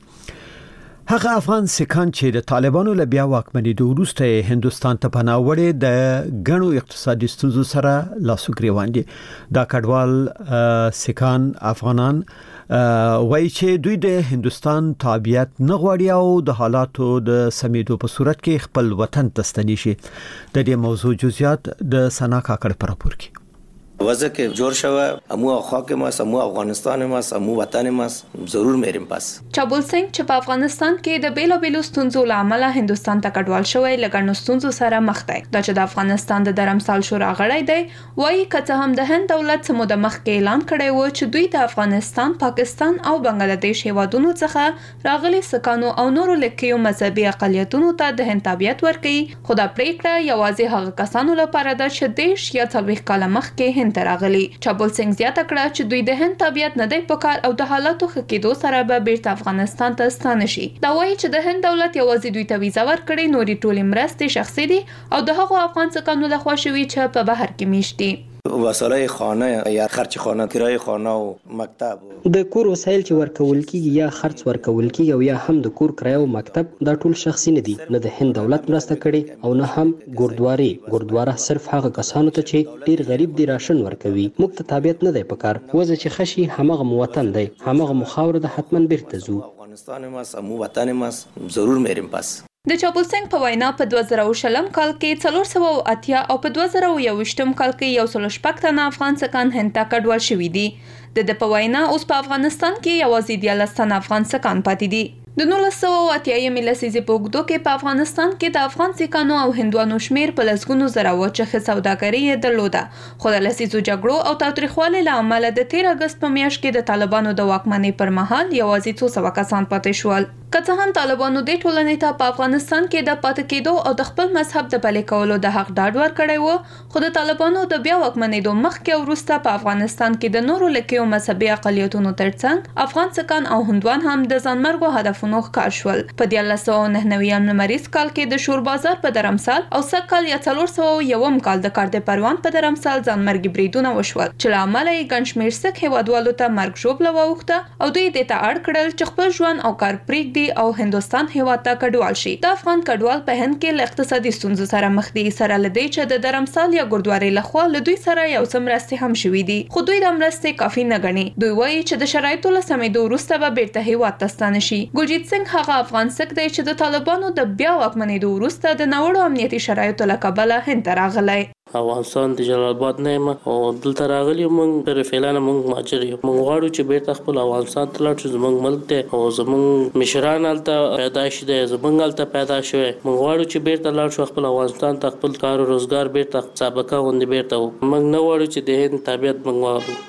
هغه افغان سکان چې د طالبانو له بیا واکمنېدو وروسته هندستان ته پناه وړي د غنو اقتصادي ستونزو سره لاسو ګریوان دي. دا کډوال سکان افغانان وایي چې دوی د هندستان تابعیت نه غواړي او د حالاتو د سمیدو په صورت کې خپل وطن ته ستني شي. د دې موضوع جزئیات د سنا کاکړ پر راپور کې وضع که جور شوه امو خاک ماست، امو افغانستان ماست، امو وطن ماست، ضرور میریم پس. چابل سنگ چې په افغانستان کې د بیلابیلو ستونزو له امله هندستان ته کډوال شوی لګڼو ستونزو سره مخ دی. دا چې د افغانستان د درمسال شورا غړی دی وایي که هم د هند دولت سمو د مخ کې اعلان کړی و چې دوی د افغانستان، پاکستان او بنگلاديش هیوادونو څخه راغلي سکانو او نورو لکیو مذهبي اقلیتونو ته د هند تابعیت ورکړي، خو دا پریکړه یوازې هغه کسانو لپاره ده چې دیش یا 40 کال مخکې تراغلي. چابل سنگ زیاته کړه چې دوی د هند تابعیت نه دی پکار او د حالاتو ښه کېدو سره به بیرته افغانستان ته ستانه شي. دا وایي چې د هند دولت یوازې دوی ته ویزا ورکړي، نورې ټولې مرستې شخصي دي او د هغو افغان څکانو لخوا شوي چې په بهر کې میشت دي. وسایل خانه یا خرچ خانه، کرای خانه او مکتب، د کور وسایل چې ورکول کیږي یا خرڅ ورکول کیږي او یا هم د کور کرای او مکتب دا ټول شخصي نه دي. نه د هند دولت مرسته کړي او نه هم ګوردواره صرف هغه کسانو ته چې ډیر غریب دي راشن ورکوي. موږ ته تابعیت نه دی پکار، وځي چې خشي همغه موطن دی، همغه مخاور د حتمن بیرته زو. افغانستان ماست، امو وطن ماست، ضرور میریم پس. د چابل سنگ په وینا په 2020 کال کې 480 او په 2021 کال کې 106 تنه افغان سکان هند ته کډوال شوي دي. د په وینا اوس په افغانستان کې یوازې 14 تنه افغان سکان پاتې دي. د 1980 لسیزې په اوږدو کې په افغانستان کې د افغان سکانو او هندوانو شمیر په لسګونو زره و چې سوداګري یې درلوده، خو د لسیزو جګړو او تاوتریخوالي له امله د 13 اگست په میاشت کې د طالبانو د واکمنۍ پر مهال یوازې 200 کسان پاتې شول. که څه هم طالبانو د ټولنې ته په افغانستان کې د پاتې کېدو او د خپل مذهب د پلي کولو د حق ډاډ ورکړی و، خو د طالبانو د بیا واکمنېدو مخکې او وروسته په افغانستان کې د نورو لکیو مذهبي اقلیتونو ترڅنګ افغان سکان او هندوان هم د ځانمرګو هدفونو ښکار شول. په 1999 لمریز کال کې د شور بازار په درمسال او سږ کال یا 401 کال د کار د پروان په درمسال ځانمرګي بریدونه وشول چې له امله یې ګڼ شمېر سک هیوادوالو ته مرګ ژوبله واوښته او دوی دې ته اړ کړل چې خپل ژوند او کار پرېږدي او هندستان هیواد ته کډوال شي. د افغان کډوال په هند کې له اقتصادي ستونزو سره مخ دي، سره لدی چې د درمسال یا ګوردواري لخوا له دوی سره یو څه مرستې هم شوي دي، خو دوی د مرستې کافي نه ګڼي. دوی وایي چې د شرایطو له سمېدو وروسته به بیرته هیواد ته ستانه شي. ګلجیت سنگ هغه افغان سک دی چې د طالبانو د بیا واکمنېدو وروسته د ناوړو امنیتي شرایطو له کبله هند ته راغلی. افغانستان د جلال آباد نه یم او دلته راغلی مونږ پر فعلانه مونږ مهاجر یو. مونږ غواړو چې بیرته خپل افغانستان ته لاړ شو، زمونږ ملک دی او زمونږ مشران هلته پیدا شوي، زمونږ هلته پیدا شوی. مونږ غواړو چې بیرته لاړ شو خپل افغانستان ته، خپل کار او روزګار بیرته سابقه غوندې بیرته وو. مونږ نه غواړو چې د هند تابعیت مونږ واخلو.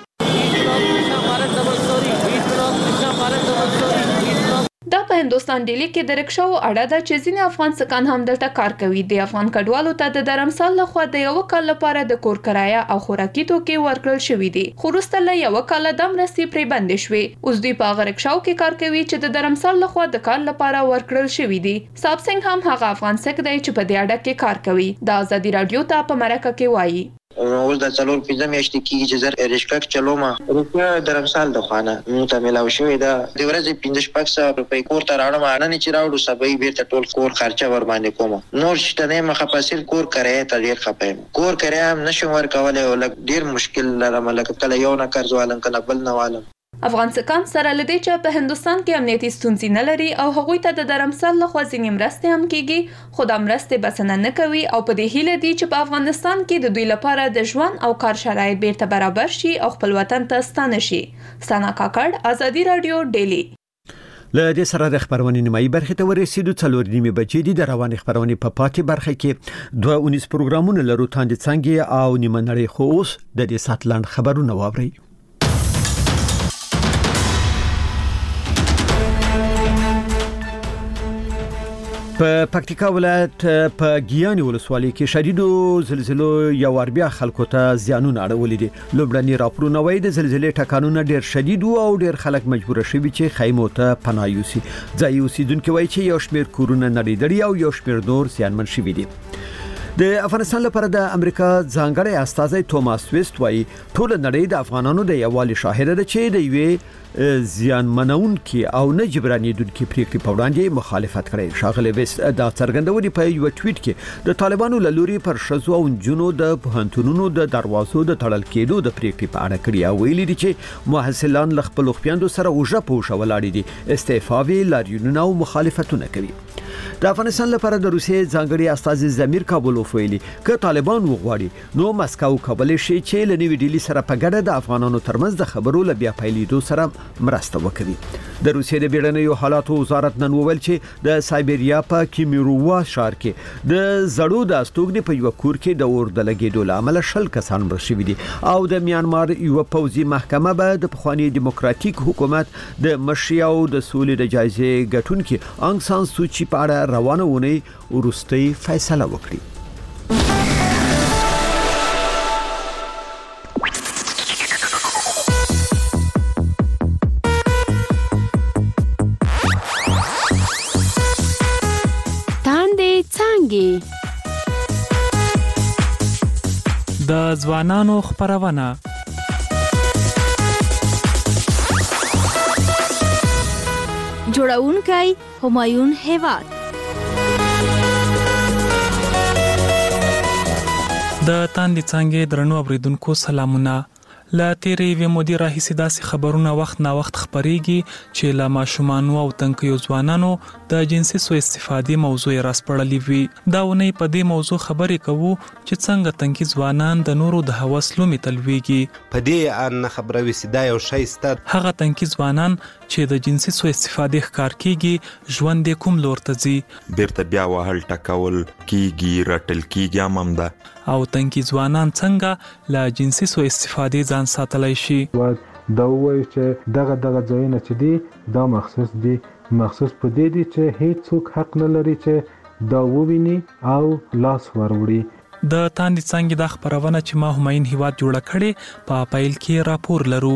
دا په هندوستان ډیلی کې د رکشاو اړه ده چې ځینې افغان سکان هم دلته کار کوي. د افغان کډوالو ته د درمسال لخوا د یو کال لپاره د کور کرایه او خوراکي توکي ورکړل شوي دي، خو وروسته له یو کال د مرستې پرې بندې شوې. اوس دوی په هغه رکشاو کې کار کوي چې د درمسال لخوا د کال لپاره ورکړل شوي دي. صاحب سنگ هم هغه افغان سک دی چې په دې اړه کې کار کوي. د ازادي رادیو ته په مرکه کې وایي اوس د 4-5 میاشتې کېږي چې زه رشکک چلوم. روپیه درمسال د خوانه موږ ته ملاو شوې ده. د ورځې 15-16 روپۍ کور ته راوړم، نن چې راوړو سبا یې بیرته ټول کور خرچه ور باندې کوم. نور شته نه مخه پاسیر کور کرایه ته ډیر خپم. کور کرایه هم نشم ورکولای او ډیر مشکل لرم، لکه کله یو نه قرض والم کله بل نه والم. افغانستان سره لدی چې په هندستان کې امنیتي ستونزې نه لري او هغوی ته د درمسل لخوا ځینې مرستې هم کیږي، خو دا مرستې بسنه نه کوي او په دې هیله دي چې په افغانستان کې د دوی لپاره د ژوند او کار شرایط بیرته برابر شي او خپل وطن ته ستانه شي. سانا کاکړ، آزادي رادیو، ډیلی. له دې سره د خبرونې نیمایي برخې ته ورسېدو. 4:30 بجې دي. د روانې خبرونې په پاتې برخه کې 2 پروګرامونه لرو، تاندې څنګه او نیمه نړۍ. خو اوس د دې ساتلند خبرونه واورئ. په پکتیکا ولایت په ګیاني ولسوالۍ کې شدیدو زلزلو یو ور بیا خلکو ته زیانونه اړولې دي. لومړني راپورونه وايي د زلزلې ټکانونه ډېر شدید او ډېر خلک مجبور شوي چې خیمو ته پناه یوسي. ځایي اوسیدونکو وايي چې یو شمېر کورونه نړیدلي او یو شمېر نور زیانمن شوي دي. د افغانستان لپاره د امریکا ځانګړی استازی توماس ویست وايي ټول نړۍ د افغانانو د یووالي شاهد ده چې د یوې زیانمنون کې او نه جبرانیدونکو پریکړې په وړاندې مخالفت کړي. شاغلی ویست دا څرګندونې په یو ټویټ کې د طالبانو له لوري پر شذو او جنونو د پوهنتونونو د دروازو د تړل کېدو د پریکړې په اړه کړي او ویلي دي چې محصلان له خپل خويندو سره اوجه پوښه ولاړ دي، استعفاوي لاریونونه او مخالفتونه کوي. د افغانستان لپاره د روسیې ځانګړي استازي زمیر کابولوف ویلي که طالبان وغواړي نو مسکو کولای شي چې له نوې ډیلی سره په ګډه د افغانانو ترمنځ د خبرو له بیا پیلېدو سره مرسته وکړي. د روسیې د بیړنیو حالاتو وزارت نن وویل چې د سایبریا په کیمیروا ښار کې د زړو د استوګنې په یو کور کې د اور د لګېدو له امله 20 کسان مړه شوي دي او د میانمار یو پوځي محکمه به د پخوانی دیموکراتیک حکومت د مشي او د سولې د جایزې ګټونکو انګ سان سوچي په اړه روانه ونی ورستۍ فیصله وکړي. د ځوانانو خبرونه جوړونکی همایون هیواد. د تاندې څنګه درنو اوریدونکو سلامونه. لا تیرې وی مودي راهیسې داسې خبرونه وخت نا وخت خبريږي چې لا ماشومان او تنکیو ځوانانو د جنسي سوء استفادې موضوع راسپړلې وي. دا ونی په دې موضوع خبرې کوو چې څنګه تنکی ځوانان د نورو د هوس لومې تلويږي. په دې ان خبره وسیدا یو شی ستر هغه تنکی ځوانان چې د جنسي سوء استفادې ښکار کیږي ژوند کوم لور ته ځي، بیرته بیا وهل ټکول کیږي، رټل کیږي امم ده. او تنکی ځوانان څنګه له جنسي سوء استفادې ځان ساتلای شي. دا وایي چې دغه ځایونه چې دي دا مخصوص دي، مخصوص په دې دي چې هیڅ څوک حق نه لري چې دا وویني او لاس وروړي. د تاندې څنګه د خبرونه چې ما همایون هیواد جوړه کړي په پایل کې راپور لرو.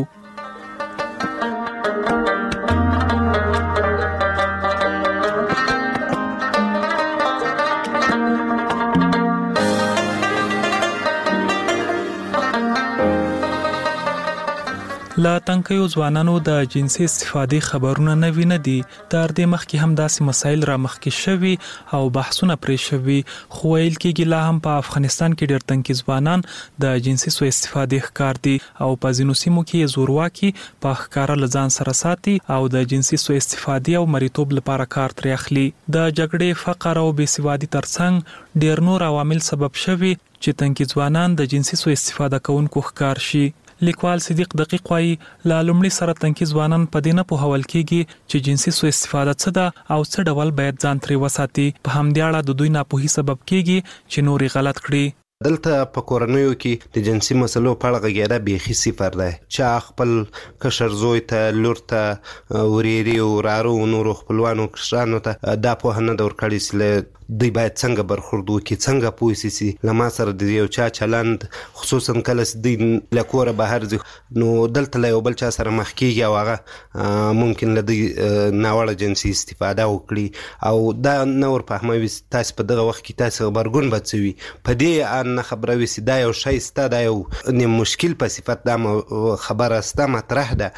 لا تنکیو ځوانانو د جنسي استفادې خبرونه نه ویني دي. تر دې مخکې هم داسې مسایل را مخکې شوي او بحثونه پرې شوي، خو ویل کېږي لا هم په افغانستان کې ډېر تنکي ځوانان د جنسي سوء استفادې ښکار دي او په ځینو سیمو کې زورواکي په ښکارا لزان سره ساتي او د جنسي سوء استفادې او مریتوب لپاره کار ترې اخلي. د جګړې، فقر او بېسوادي ترڅنګ ډېر نور عوامل سبب شوي چې تنکي ځوانان د جنسي سوء استفاده کوونکو ښکار شي. لیکوال صدیق دقیق وايي لا لومړی سره تنکي ځوانان په دې نه پوهول کېږي چې جنسي سوء استفاده څه ده او څه ډول باید ځان ترې وساتي. په همدې اړه د دوی ناپوهي سبب کېږي چې نوري غلط کړي. دلته په کورنیو کې د جنسي مسلو په اړه غږیدا بیخي صفر ده چې خپل کشر زوی ته، لور ته، وريري او رارو نورو خپلوانو کشرانو ته دا په نه دور کړي چې دوی باید څنګه برخورد وکړي، څنګه پوه شي لما سره د یو چا چلند خصوصا کله چې د لکوره بهر ځي نو دلته له یو بل چا سره مخ کېږي او هغه ممکن له دې ناوړه جنسي استفاده وکړي او دا نور په هموي تاسو په دغه وخت کې تاسو خبرګون بچوي. په دې ځان نه خبروي چې دا یو شی سته، دا یو مشکل په صفت دا خبره سته مطرح ده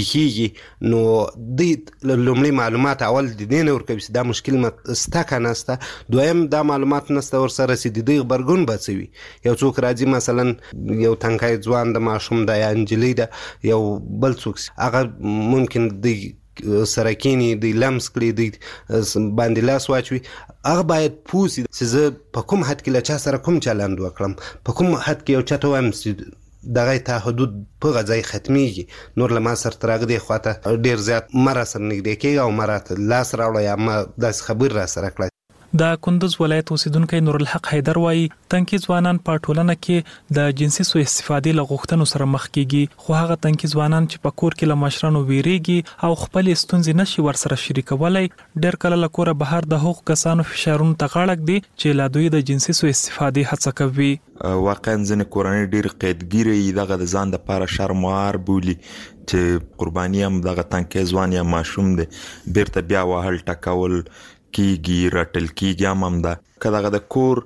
پیښیږي، نو دوی لومړی معلومات اول د دې نه ورکوي چې دا مشکل سته که نه سته، دویم دا معلومات نسته ورسره چې د دوی غبرګون به څه وي. یو څوک راځي مثلا یو تنکی ځوان د ماشوم ده یا نجلۍ ده، یو بل څوک هغه ممکن دوی سره کینی دی لمس کړي دی باندې لاس واچوي، هغه باید پوه شي چې زه په کوم حد کې له چا سره کوم چلند وکړم، په کوم حد کې یو چا ته وایم چې دغه ته حدود په غځای ختمیږي، نور له ما سره تر هغه دې خواته ډېر زیات مه راسره نږدې کېږي او ما راته لاس راوړه یا ما داسې خبر راسره کړه. د کندوز ولایت اوسیدونکو نورالحق حیدر وایي تنکي ځوانان په ټولنه کې د جنسي سوء استفادې له غوښتنو سره مخ کیږي، خو هغه تنکي ځوانان چې په کور کې له مشرانو ویریږي او خپل ستونزې نشي ورسره شریکولای، ډېر کله له کوره بهر د حقوق کسانو فشارونو ته غاړه ږدي چې لا دوی د جنسي سوء استفادې هڅه کوي. واقعا ځینې کورنۍ ډېر قیدګیري دغه د ځان دپاره شرموار بولي چې قرباني هم دغه تنکی ځوان یا ماشوم دی بیرته بیا وهل ټکول کیږي، رټل کیږي هم ده. که دغه د کور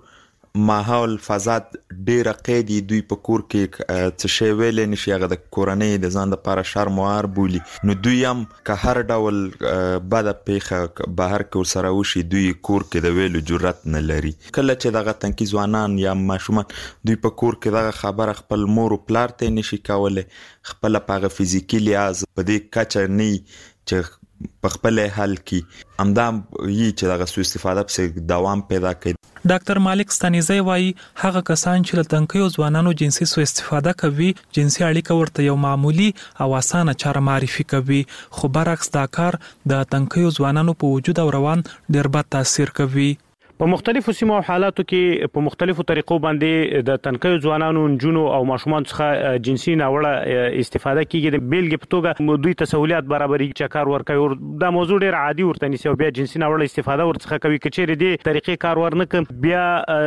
ماحول فضا ډیره قیدي، دوی په کور کې څه شی ویلی نشي، هغه د کورنۍ د ځان دپاره شرموار بولي، نو دوی هم که هر ډول بده پیښه بهر کې ورسره وشي دوی کور کې د ویلو جرأت نه لري. کله چې دغه تنکي ځوانان یا ماشومان دوی په کور کې دغه خبره خپل مور او پلار ته نشي کولی، خپله په هغه فزیکي لحاظ په دې کچه نه چې په خپل حل کې همدا یي چې دغه سوء استفاده پسې دوام پیدا کوي. ډاکټر مالک ستانیزی وایي هغه کسان چې له تنکیو ځوانانو جنسي سوء استفاده کوي جنسي اړیکه ورته یو معمولی او اسانه چاره معرفي کوي، خو برعکس دا کار د تنکیو ځوانانو په وجود او روان ډېر بد تاثیر کوي. په مختلفو سیمو او حالاتو کې په مختلفو طریقو باندې د تنکیو ځوانانو، نجونو او ماشومان څخه جنسي ناوړه استفاده کیږي. د بیلګې په توګه دوی ته سہولیات برابري چې کار ورکوي، دا موضوع ډېر عادي ورته نیسي او بیا جنسي ناوړه استفاده ورڅخه کوي. که چیرې دې طریقې کار ورنکړي بیا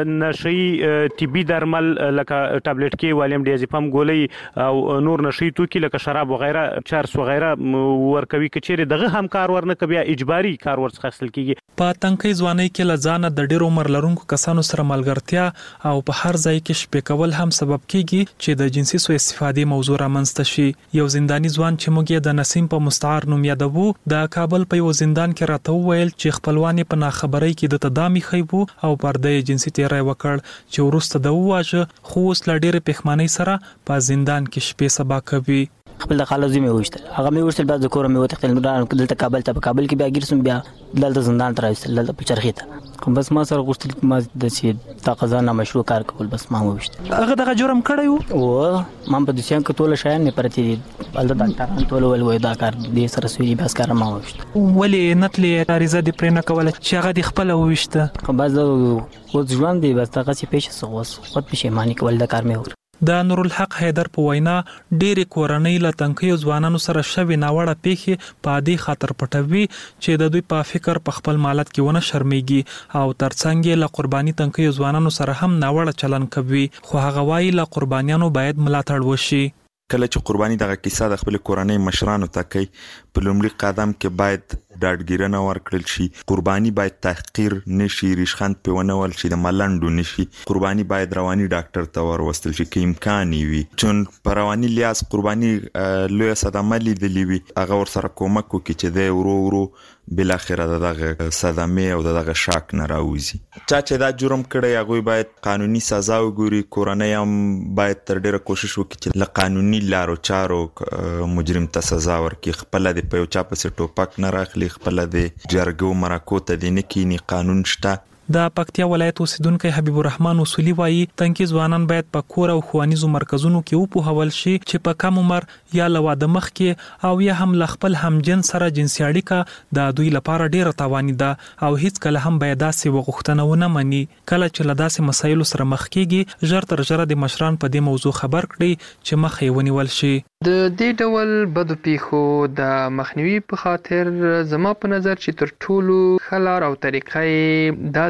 نشي طبي درمل لکه ټابلیټ کې والیم ډیازیپام ګولۍ او نور نشي توکي لکه شراب وغیره چرس وغیره ورکوي. که چیرې دغه هم کار ورنکړي بیا اجباري کار ورڅخه اخیستل کیږي. په تنکي ځوانۍ کې له ځانه د ډېر عمر لرونکو کسانو سره ملګرتیا او په هر ځای کې شپې کول هم سبب کیږي چې د جنسي سوء استفادې موضوع رامنځته شي. یو زنداني ځوان چې موږ یې د نسیم په مستعار نوم یادوو، د کابل په یو زندان کې راته وویل چې خپلوان یې په ناخبرۍ کې د تدامي خیبو او پرده یې جنسي تیری وکړ چې وروسته د وواژه، خو اوس له ډېرې پښیمانۍ سره په زندان کې شپې سبا کوي. خپل د خالو زمي وشتل هغه مې وشتل بعد د کور مې وتختل دلته کابل ته په کابل کې بیا ګرځم بیا دلته زندان ته راځل دلته په چرخې ته بس ما سره غوښتل ما د سي د قضا نه مشروع کار کول بس ما وشتل هغه دغه جرم کړی وو ما په دې څنګه ټول شایان مې پرتی بل د ډاکټران ټول ول دا کار دې سره سوي بس کار ما وشتل ولی نتلې اړیزه دې پرې نه کوله چې هغه دې خپل وشته بس او ژوند دې بس هغه چې پېښه سوس خود پښیمانی کول دا کار مې وکړ. د نورالحق حیدر په وینا ډېرې کورنۍ له تنکیو ځوانانو سره شوې ناوړه پیښې په عادي خاطر پټوي چې د دوی په فکر په خپل مالت کې ونه شرمېږي او ترڅنګ یې له قرباني تنکیو ځوانانو سره هم ناوړه چلن کوي، خو هغه وایي له قربانیانو باید ملاتړ وشي. کله چې قرباني دغه کیسه د خپل کورنۍ مشرانو ته کوي، په لومړي قدم کې باید ډاډګیرنه ورکړل شي. قرباني باید تحقیر نشي، ریشخند په ونول شي، د ملنډو نشي. قرباني باید رواني ډاکټر ته وروستل شي که امکان وي، چون په رواني لیاز قرباني لویه صدمه لیدلې وي، هغه ورسره کومک وکړي چې دی ورو ورو بالاخره دغه صدمې او دغه شاک نه راوځي. چا چې دا جرم کړی هغوی باید قانوني سزا وګوري. کورنۍ هم باید تر ډیره کوشش وکړي چې له قانوني لارو چارو مجرم ته سزا ورکړي، خپله د په یو چا پسې ټوپک نه راخلي، خپله د جرګو مرکو ته دې نه کیني. قانون شته. د پکتیا ولایت اوسیدونکو حبیب الرحمن اصولي وایي تنکي ځوانان باید په کور او ښوونیزو مرکزونو کې وپوهول شي چې په کم عمر یا له واده مخکې او یا هم له خپل همجنس سره جنسي اړیکه د دوی لپاره ډیره تاواني ده او هیڅ کله هم باید داسې وغوښتنه ونه مني. کله چې له داسې مسایلو سره مخ کیږي ژر تر ژره د مشران په دې موضوع خبر کړي چې مخ یې ونیول شي. د دې ډول بدو پیښو د مخنیوي په خاطر زما په نظر چې تر ټولو ښه لار او طریقه دا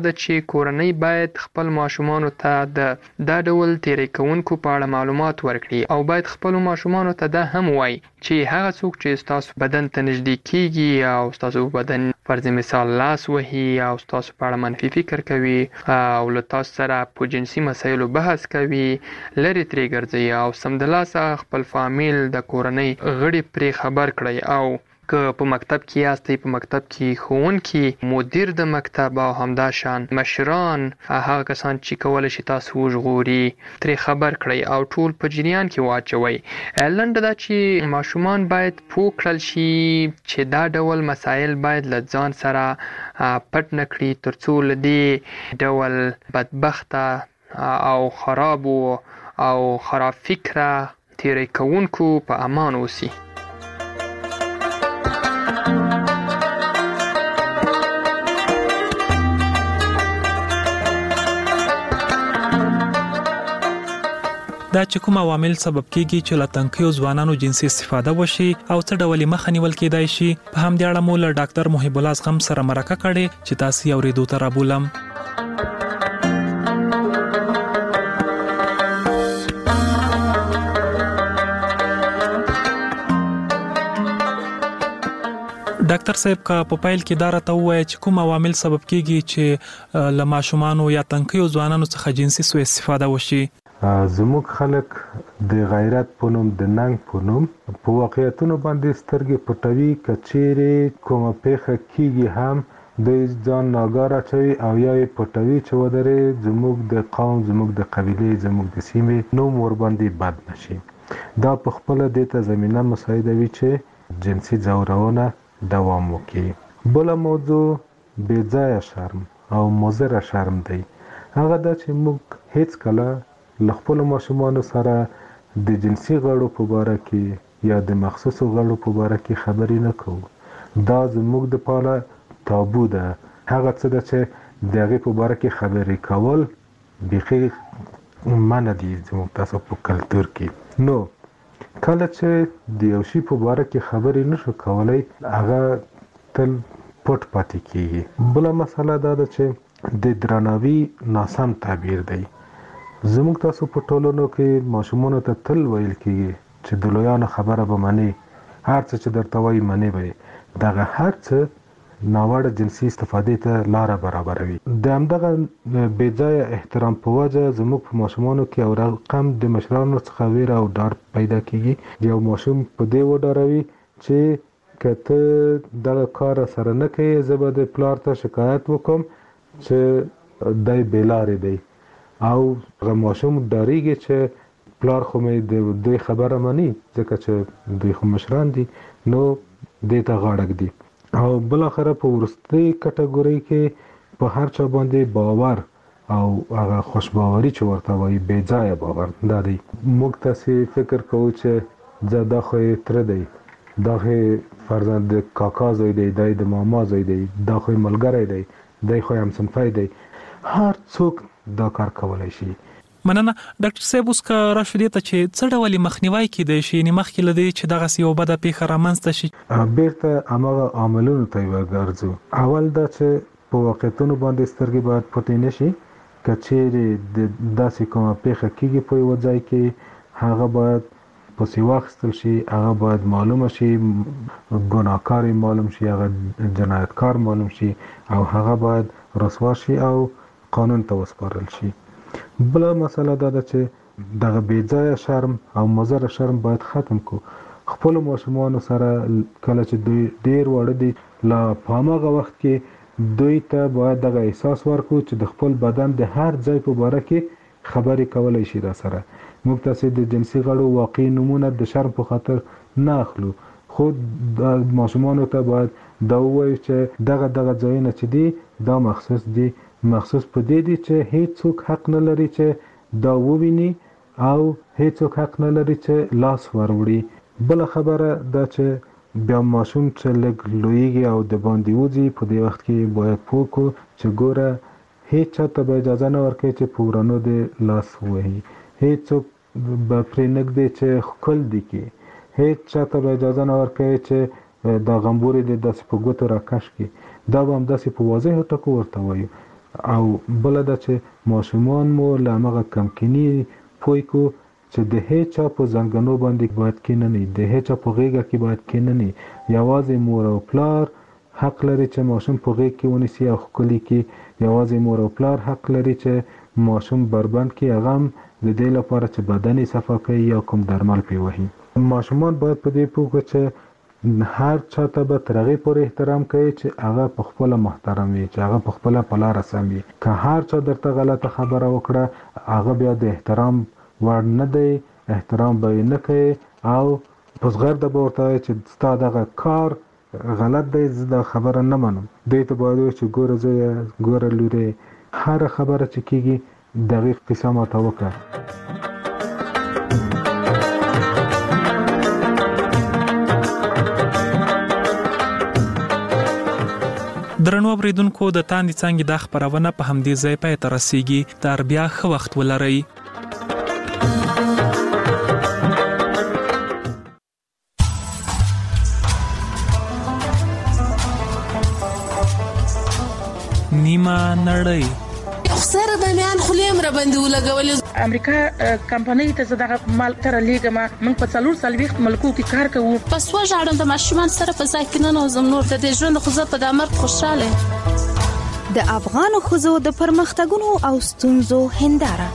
ده چې کورنۍ باید خپل ماشومانو ته دا ډول تیری کوونکو په اړه معلومات ورکړي او باید خپل ماشومانو ته دا هم وایي چې هغه څوک چې تاسو بدن ته نږدې کیږي او تاسو بدن فرض مثال لاس وهي او تاسو په اړه منفي فکر کوي او له تاسو سره په جنسي مسایلو بحث کوي لري ترې ګرځي او سمدلاسه خپل فامیل د کورنۍ غړي پرې خبر کړئ او که په مکتب کې یاستئ په مکتب کې ښوونکي مدیر د مکتب او همدا شان مشران هغه کسان چې کولی شي تاسو وژغوري ترې خبر کړئ او ټول په جریان کې واچوئ. لنډه دا چې ماشومان باید پوه کړل شي چې دا ډول مسایل باید له ځان سره پټ نه کړي تر څو له دې ډول بدبخته او خرابو او خراب فکره تیری کوونکو په امان اوسي. دا چې کوم عوامل سبب کیږي چې له تنکیو ځوانانو جنسي استفاده وشي او څه ډول مخه نیول کېدای شي په همدې اړه مو له ډاکټر محب الله غم سره مرکه کړې چې تاسو یې اورېدو ته رابولم. ډاکټر صاحب کا په پایل کې دا راته وایي چې کوم عوامل سبب کیږي چې له ماشومانو یا تنکیو ځوانانو څخه جنسي سوء استفاده وشي. زموږ خلک د غیرت په نوم د ننګ په نوم په واقعیتونو باندې سترګې پټوي کچېرې کومه پیښه کیږي هم د ځان ناګاره چوي او یا یې پټوي چې ودرې زموږ د قوم زموږ د قبیلې زموږ د سیمې نوم ورباندې بد نشي. دا په خپله دې ته زمینه مساعدوي چې جنسي ځورونه دوام وکړي. بله موضوع بې ځایه شرم او مضره شرم دی. هغه دا چې موږ هیڅ کله له خپلو ماشومانو سره د جنسي غړو په باره کې یا د مخصوصو غړو په باره کې خبرې نه کوو. دا زموږ دپاره تابو ده. هغه څه ده چې د هغې په باره کې خبرې کول بیخي منع دي زموږ تاسو په کلتور کې. نو کله چې د یو شي په باره کې خبرې نشو کولی هغه تل پټ پاتې کېږي. بله مسله دا ده چې د درناوي ناسم تعبیر دی. زموږ تاسو په ټولنو کې ماشومانو ته تل ویل کېږي چې د لویانو خبره به منې، هر څه چې درته وایي منې به یې. دغه هر څه ناوړه جنسي استفادې ته لاره برابروي. د همدغه بې ځایه احترام په وجه زموږ په ماشومانو کې یو رقم د مشرانو څخه ویره او ډار پیدا کېږي. یو ماشوم په دې وډاروي چې که ته دغه کار سره نه کوې زه به د پلار ته شکایت وکړم چې دی بې لارې دی او هغه ماشوم ډاریږي چې پلار خو مې د دوی خبره مني ځکه چې دوی خو مشران دي نو دې ته غاړه ږدي. او بالاخره په وروستۍ کټګورۍ کې په هر چا باندې باور او هغه خوشباوري چې ورته وایي بې ځایه باور دا دی. موږ تاسې فکر کوو چې زه دا خو یې تره دی، دا خو یې فرضاً د کاکا زوی دی، دا د ماما زوی دی، دا خو یې ملګری دی، دی خو یې همصنفی دی. هر څوک دا کار کولای شي. مننه ډاکټر صاحب. اوس که راشو دې ته چې څه ډول مخنیوی کیدای شي یعنې مخکې له دې چې دغسې یو بده پیښه رامنځته شي؟ بیرته هماغه عاملونو ته یې ورګرځو. اول دا چې په واقعیتونو باندې سترګې باید پټې نه شي. که چیرې داسې کومه پیښه کیږي په یوه ځای کې هغه باید پسې واخیستل شي، هغه باید معلومه شي، ګناهکار یې معلوم شي، هغه جنایتکار معلوم شي او هغه باید رسوا شي او قانون ته وسپارل شي. بله مسله دا ده چې دغه بې ځایه شرم او مضره شرم باید ختم کو. خپلو ماشومانو سره کله چې دوی ډېر واړه دي لا په هماغه وخت کې دوی ته باید دغه احساس ورکړو چې د خپل بدن د هر ځای په باره کې خبرې کولی شي را سره. موږ تاسې د جنسي غړو واقعي نومونه د شرم په خاطر نه اخلو، خو د ماشومانو ته باید دا ووایو چې دغه ځایونه چې دي دا مخصوص دي، مخصوص په دې دي چې هیڅ څوک حق نه لري چې دا وویني او هیڅ څوک حق نه لري چې لاس وروړي. بله خبره دا چې بیا ماشوم چې لږ لویږي او د باندې وځي په دې وخت کې باید پوه کړو چې ګوره هیڅ چا ته به اجازه نه ورکوي چې په ورانو دې لاس ووهي، هیڅ څوک به پرې نږدې چې ښکل دي کړي، هیڅ چا ته به اجازه نه ورکوي چې دا غمبورې دې داسې په ګوتو راکش کړي. دا به همداسې په واضحو ټکو ورته وایو. او بل دا چې ماشومان مو لامغه کمکینی پوي کو چې د هیڅ په زنګنو باندې باید کېننی، د هیڅ په غیږه کې باید کېننی. یوازې مور او پلار حق لري چې ماشوم په غیږ کې ونیسي او خولي کې. یوازې مور او پلار حق لري چې ماشوم بربند کې هغه د دې لپاره چې بدن یې صفا کوي یا کوم درمل پی وهي. ماشومان باید په دې پوه چې هر چاته به تر هغې پورې احترام کوي چې هغه په خپله محترم وي، چې هغه په خپله په لاره سم وي. که هر چا درته غلطه خبره وکړه هغه بیا د احترام وړ نه دی، احترام به یې نه کوي او په زغرده به ورته وایي چې ستا دغه کار غلط دی، زه دا خبره نه منم. دوی ته باید وایي چې ګوره زویه، ګوره لورې، هره خبره چې کېږي دقیق قصه ماته وکړه. درنو اوریدونکو، د تاندې څنګه د خبرونه په همدې ځای پای ته رسیږي. تر بیا ښه وخت ولرئ. نیمه نړۍ سره د میان خلیم را باندې ولګولې. امریکا کمپنۍ ته زداغه مال تر لیګه موږ په 4 ملکو کې کار کوو. پس وژاړم د ماشومان سره په ځای کې نه نوزم نور د دې ژوند خو زه په د امر خوشاله. د افغان خوځو د پرمختګونو او ستونزو هنداره.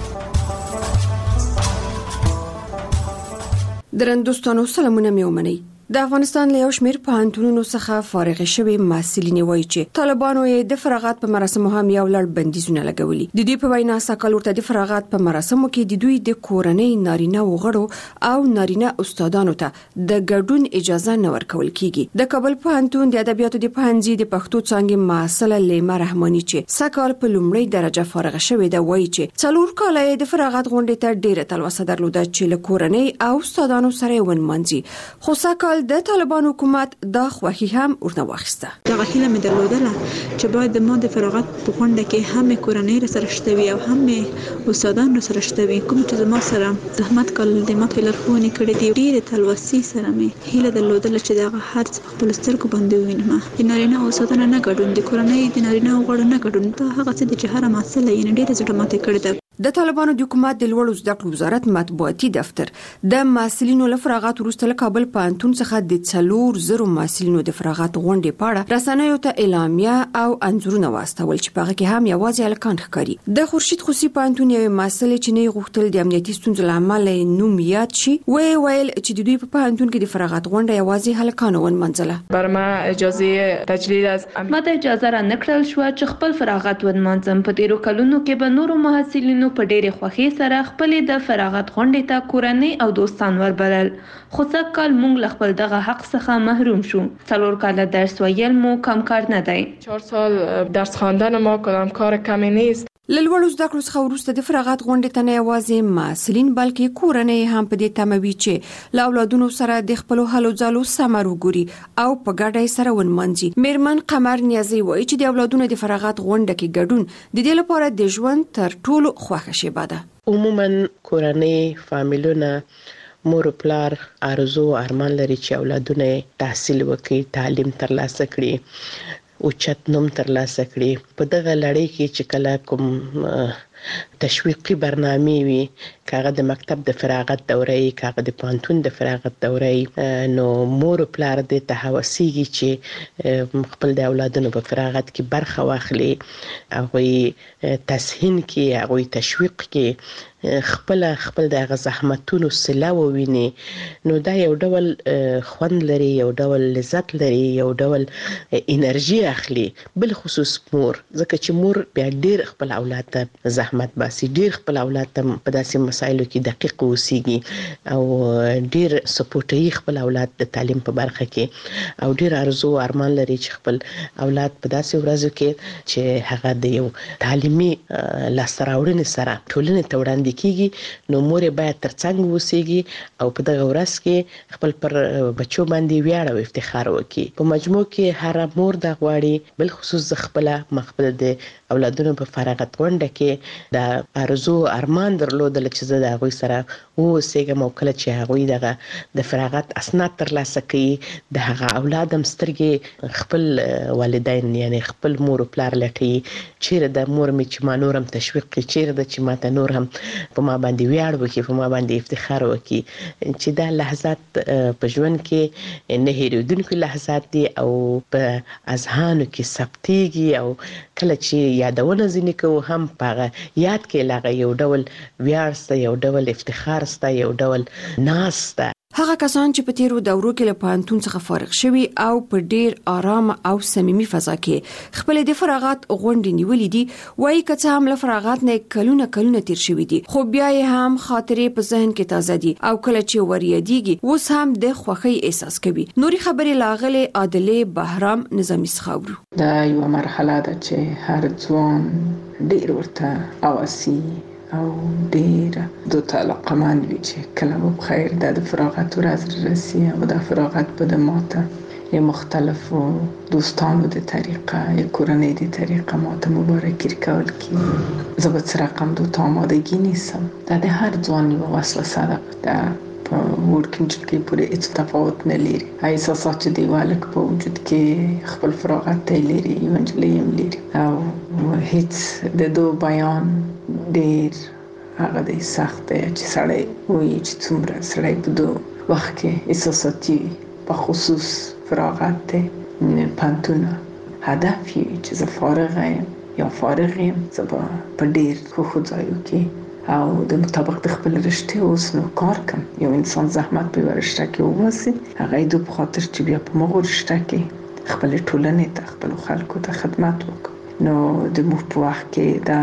درندوستانو سلامونه مې ومنئ. د افغانستان له یو شمېر پوهنتونونو څخه فارغ شوي محصلین وایي چې طالبانو یې د فراغت په مراسمو هم یو لړ بندیزونه لګولي. د دوی په وینا ساکال ورته د فراغت په مراسمو کې د دوی د کورنۍ نارینه وغړو او نارینه استادانو ته د ګډون اجازه نه ورکول کیږي. د کابل پوهنتون د ادبیاتو د پوهنځي د پښتو څانګې محصله لیما رحماني چې ساکال په لومړۍ درجه فارغ شوې ده وایي چې 4 کاله د فراغت غونډې ته ډیره تلوسه درلوده چې له کورنۍ او استادانو سره ونمانځي. خو ساکال د طالبان حکومت دا خوخي هم ورنه واخیسته. دا غوښتنه مې درلودله چې باید د ما د فراغت په غونډه کې هم کورنۍ سره شته او هم استادان سره شته کوم چې زما سره زحمت کول د ما په لارښوونه کړې دي. ډېر تلوسي سره مې هیله درلودله چې دا هر څه خپل سترګو باندې وینم. د نارینه او استادانو نه ګډون، د کورنۍ د نارینه غړو نه ګډون، دا هغه څه د جهره مسله یې ډېر زړه ماته کړې ده. د طالبانو د حکومت د لوړو زده کړو وزارت مطبوعاتي دفتر د محصلینو له فراغت وروسته له کابل پوهنتون څخه د 4,000 محصلینو د فراغت غونډې په اړه رسنیو ته اعلامیه او انځورونه واستول چې په هغه کې هم یوازې هلکان ښکاري. د خورشید خوسي پوهنتون یو محصل چې نه غوښتل د امنیتي ستونزو له امله نوم یاد شي ویل چې د دوی په پوهنتون کې د فراغت غونډه یوازې هلکان ونمنځله. بر ما اجازه تجلیل از ماته اجازه را نکړل شو چې خپل فراغت ونمنځم. په تیرو کلونو کې به نورو محصلینو په ډېرې خوښۍ سره خپل د فراغت غونډې ته کورنۍ او دوستان وربلل. خو څه کال موږ له خپل دغه حق څخه محروم شو. 4 کاله درس ویل مو کم کار نه دی. 4 سال درس خواندن ما کدام کار کمی نیست. لوړو زده کړو څخه وروسته د فراغت غونډې ته نه یوازې محصلین بلکې کورنۍ هم په دې تمه وي چې له اولادونو سره د خپلو هلو ځلو ثمر وګوري او په ګډه یې سره ونمانځي. میرمن قمر نیازي وایي چې د اولادونو د فراغت غونډه کې ګډون د دې لپاره د ژوند تر ټولو خوښه شیبه ده. عموما کورنۍ فامیلونه مور او پلار ارزو ارمان لري چې اولادونه تحصیل وکړي، تعلیم ترلاسه کړي او چت نوم ترلاسه کړي. په دغه لړۍ کې چې کله کوم تشویقي برنامه وي، کاغه د مکتب د فراغت دورې، کاغه د پانتون د فراغت دورې، نو مور او پلار د تهوسيږي چې خپل د اولادونو په فراغت کې برخه واخلي، هغه تسهیل کې، هغه تشویق کې خپل د زحمتونو سلا وویني. نو دا یو ډول خوند لري، یو ډول لذت لري، یو ډول انرژي اخلي. بل خصوص مور، ځکه چې مور بیا ډیر خپل اولاد ته زحمت باسي، ډیر خپل اولاد ته په داسې مسایلو کې دقیق اوسېږي او ډیر سپورټي خپل اولاد د تعلیم په برخه کې او ډیر ارزو ارمان لري چې خپل اولاد په داسې ورځو کې چې هغه د یو تعلیمي لاسته راوړنې سره ټولنې ته وړاندې کیږي. نو مور باید ترڅنګ وسیږي او په دغه ورځ کې خپل پر بچو باندې ویاړ او افتخار وکړي. په مجموع کې هر مور د غواړي، بل خصوص خپل د اولادونو په فراغت غونډه کې د ارزو ارمان درلودل چې زه د هغوی سره اوسېږم او کله چې هغوی دغه د فراغت اسناد ترلاسه کوي د هغه اولاد هم سترګې خپل والدین یعنی خپل مور او پلار لټوي چیرې د مور مې چې ما نور هم تشویق کړي چیرې د چې ما ته نور هم په ما باندې ویاړ وکړي په ما باندې افتخار وکړي چې دا لحظات په ژوند کې نه هېرېدونکي لحظات دي او په اذهانو کې ثبتېږي او کله چې یادونه ځینې کوو هم په هغه یاد کې لا یو ډول ویاړ سته یو ډول افتخار سته یو ډول ناز سته. هغه کسان چې په تیرو دورو کې له پوهنتون څخه فارغ شوي او په ډیر آرام او صمیمي فضا کې خپل د فراغت غونډې نیولې دي وایي که څه هم له فراغت نه کلونه تیر شوي دي خو بیا یې هم خاطرې په ذهن کې تازه دي او کله چې وریادېږي اوس هم د خوښۍ احساس کوي. نوري خبرې لاغلې عادلې بهرام نظامی څخه اورو. دا یو مرحله ده چې هر ځوان ډیر ورته اواسي او ډیر د علاقمند وي چې کله به خیر د فراغت ورځ رسي او د فراغت په د ماته یې مختلفو دوستانو د طریقه یا کورنۍ د طریقه ماته مبارکي کول کی زه به څه رقم دوته آمادگی نیستم. دا د هر ځوان یو وسوسه ده. دا په ورکینج کې پورې هیڅ تفاوت نه لري. احساسات چې دی والک په وجود کې خپل فراغت ته لري یو انجلې هم لري او هیڅ د دو بیان ډیر هغه د سخت دی چې سړی وایي چې څومره سړی په دو وخت کې احساساتي په خصوص فراغت ته پانتونه هدف یې چې زه فارغ یم یا فارغ یم زه په ډیر ښو ځایو کې او د مطابق د خپل رشته اوس نو کار کوم. یو انسان زحمت په ورشته کې وباسي هغه د په خاطر چې بیا په مغور رشته کې خپل ټولنې ته خپل خلکو ته خدمت وکړي. نو د مو په وخت کې دا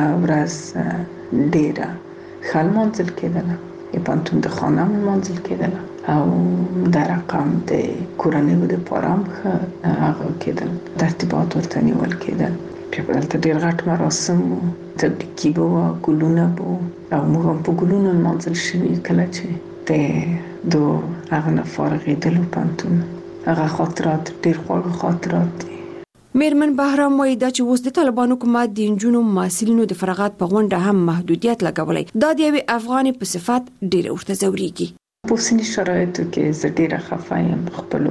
ورځ ډیره خل منزل کېدله یا پانتون د خانه منزل کېدله او دا رقم د کورنۍ د پارام هغه کېدل ترتیبات ورته نیول کېدل. بیا دلته ډیر غټ مراسم تبریکي به ګلونه به او موږ هم په ګلونو منزل شوي کله چې د دو هغه نه فارغېدلو پانتون هغه خاطرات ډیر خواږه خاطرات دي. میرمن بهرام وایي دا چې اوس د طالبان حکومت د نجونو محصلینو د فراغت په غونډه هم محدودیت لګولې دا د یوې افغانې په صفت ډیر ورته ځوريږي. په اوسني شرایطو کې زه ډیره خفه یم په خپلو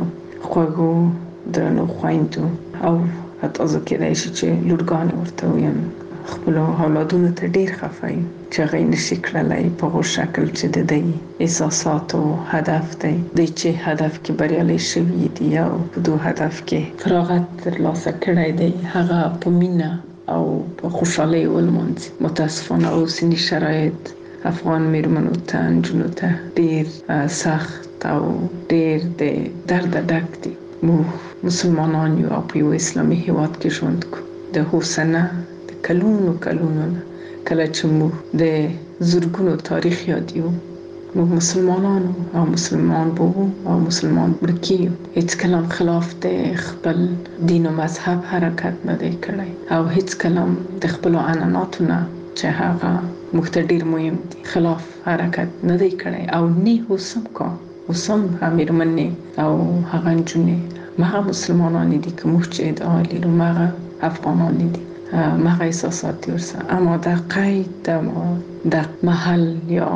خوږو درنو خویندو او حتی زه کېدای شي چې لورګانې ورته ویم خپلو اولادونو ته ډیر خفه یم چې هغوی نشي کړلی په هغه شکل چې د دوی احساسات او هدف دی دوی چې هدف کې بریالي شوي دي او په دو هدف کې فراغت ترلاسه کړی دی هغه په مینه او په خوشحالۍ ولمانځي. متاسفانه اوسني شرایط افغان میرمنو ته نجونو ته ډیر سخت او ډیر د درد ډک دي. موږ مسلمانان یو په یو اسلامي هیواد کې ژوند کوو. د حسنه کلونو کله چې موږ د زرګونو تاریخ یادیو موږ مسلمانانو او مسلمان بو او مسلمان برکیو هیڅ کلام خلاف د خپل دین او مذهب حرکت نه دی کړی او هیڅ کلام د خپل عنعناتو نه چې هغه موږ ته ډیر مهم دي خلاف حرکت نه دی کړی او نه اوسم میرمنې او هغه نجونې مغه مسلمانان دي که موږ چې ادعا لرو مغه افغانان دي مغه احساسات ورسه اما در قید در محل یا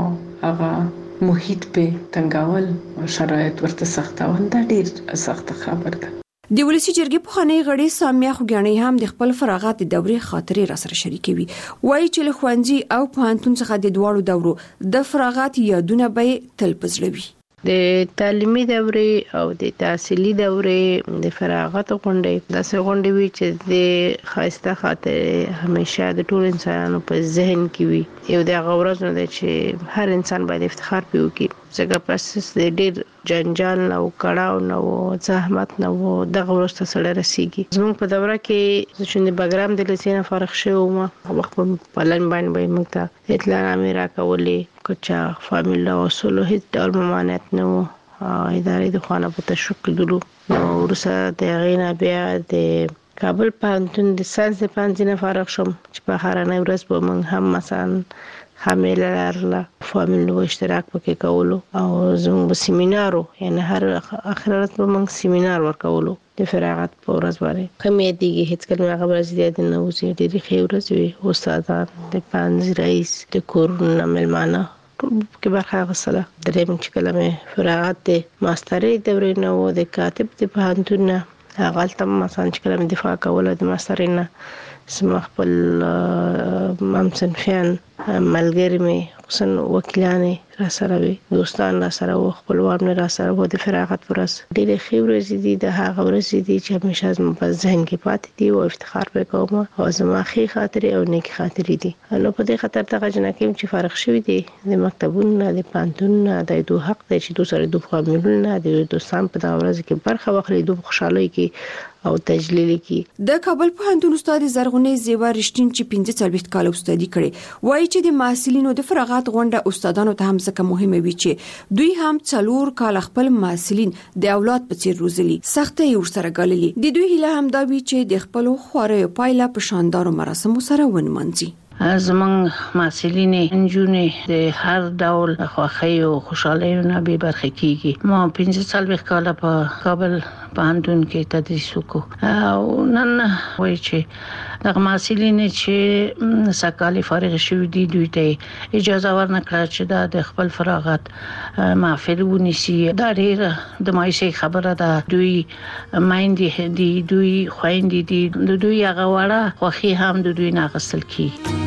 هغه محیط په تنګول شرایط ورته سختول دا ډیر سخت خبر ده. د ولسی جرګې په خانه غړي سامیه خوګانی هم د خپل فراغت د دورې خاطرې را سره شریکوي. وایي چې له ښوونځي او پوهنتون څخه د دواړو دورو د فراغت یادونه به تل پزړوي. د تعلیمي دورې او د تحصیلي دورې د فراغت غونډې داسې غونډې وي چې د خاصه خاطر همیشه د ټول انسانانو په ذهن کې وي. یو د غورز نه چې هر انسان باید افتخار پیو کی ځکه پس د ډیر جنجال او کړهو نو زحمت نو دغه ورسته سره رسیږي. زموږ په دوره کې چې د بګرام د لسینه فارغ شوم وخت په لن باندې موږ ته اطلاع نامې راکولې کچا فامیل او اصول هیڅ ډول ممانعت نه ادارې د خانه په تشکیل دلو نو ورسره د غینا بیا د کابل پوهنتون د ساينس پوهنځي فارغ شوم چې په هرانه ورځ به موږ هم مثلا حامل لرله فامیل اشتراک پکې کولو او زموږ سیمینارو یعنی هر اخرت به موږ سیمینار ورکولو د فراغت په ورځ باندې کوم یادېږي هیڅ کله هغه ورځ دې نه اوسې ډېرې ښې ورځې وي استادان د پانځ رئیس د کورونه مېلمانه کې برخه اخیستله. درېیم چې کله مې فراغت د ماسترۍ دورې نه و د کاتب د پوهنتون نه هغلته مثلا چې کله مې دفاع کوله د ماسترۍ نه زما خپل همصنفیان ملګري مې خصوصا وکیلانې راسره وي دوستان راسره وو خپلوان مې راسره وو د فراغت پر ورځ ډېرې ښې ورځې دي د هغه ورځې دي چې همیشه زما په ذهن کې پاتې دي او افتخار پرې کوم او زما ښې خاطرې او نیکې خاطرې دي. نو په دې خاطر دغه جنکې چې فارغ شوي دي د مکتبونو نه د پوهنتون نه د دوی حق دی چې دوی سره دوی فامیلونه نه د دوستان په دغه ورځ کې برخه واخلي دوی خوشحالۍ کې او تجلیل کې. د کابل پوهنتون استاد زرغونې زیوا رښتین چې 45 کال استادي کړي وایي چې د محصلینو د فراغت غونډه استادانو ته هم ځکه مهمه وي چې دوی هم 4 کال خپل محصلین د اولاد په څیر روزلي سختۍ ورسره ګاللي. د دوی هیله هم دا وي چې د خپل خوارې پایله په شاندارو مراسمو سره ونمانځي. زمونږ محصلین انجونې د هر ډول خوښۍ او خوشحالۍ نه به برخه کیږي. ما 45 کال په کابل پوهنتون کې تدریس وکړ او نن وایي چې دغه محصلین چې سکالي فارغ شوي دي دوی ته اجازه ورنکړه چې د خپل فراغت محفل ونیسي. دا ډېره د مایوسۍ خبره ده. دوی مایندې دي دوی خویندې دي د دوی هغه وړه خوښي هم د دوی نه اخیستل کیږي.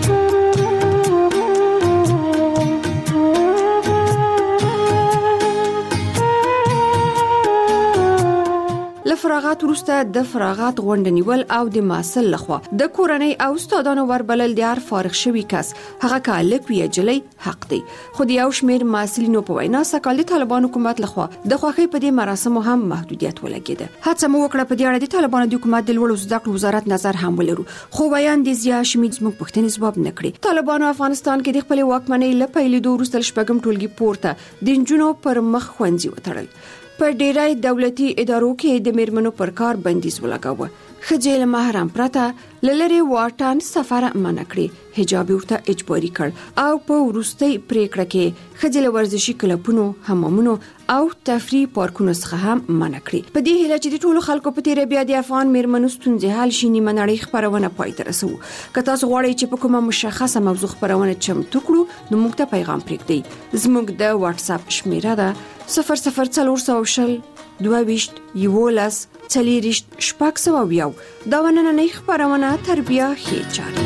فراغت وروسته د فراغت غونډه نیول او د محصل لخوا د کورنۍ او استادانو وربلل د هر فارغ شوی کس هغه کالک وی جلی حق دی. خو د یو شمیر محصلینو په وینا سکال طالبان حکومت لخوا د خوښۍ په دې مراسمو هم محدودیت ولګیده. هڅه مو وکړه په دې اړه د طالبانو د حکومت د لوړو زده کړو وزارت نظر هم ولرو خو بیان د ضیا هاشمي زموږ پوښتنې ځواب نکړي. طالبانو افغانستان کې د خپل واکمنۍ لپاره د وروسته شپږم ټولګي پورته د انجونو پر مخ خوندې وتړل. په ډیری دولتي ادارو کې د میرمنو پر کار بندیز ولګاوه. ښځې له محرم پرته لری واټن سفر منع کړی حجاب ورته اجباري کړ او په وروستي پریکړه کې ښځې له ورزشي کلبونو حمامونو او تفریح پارکونو څخه هم منع کړی. په دې هیله چې د ټولو خلکو په تیر بیا د افغان میرمنو ستونزې حل شي نیمه نړۍ خبرونه پای ته رسو. که تاسو غواړئ چې په کومه مشخصه موضوع خبرونه چمتو کړو نو موږ ته پیغام پرېږدئ. زموږ د واتس اپ شمیره ده 00400 22 11 40 شپږ دا ونننۍ خبرونه تربیه ښې چارې.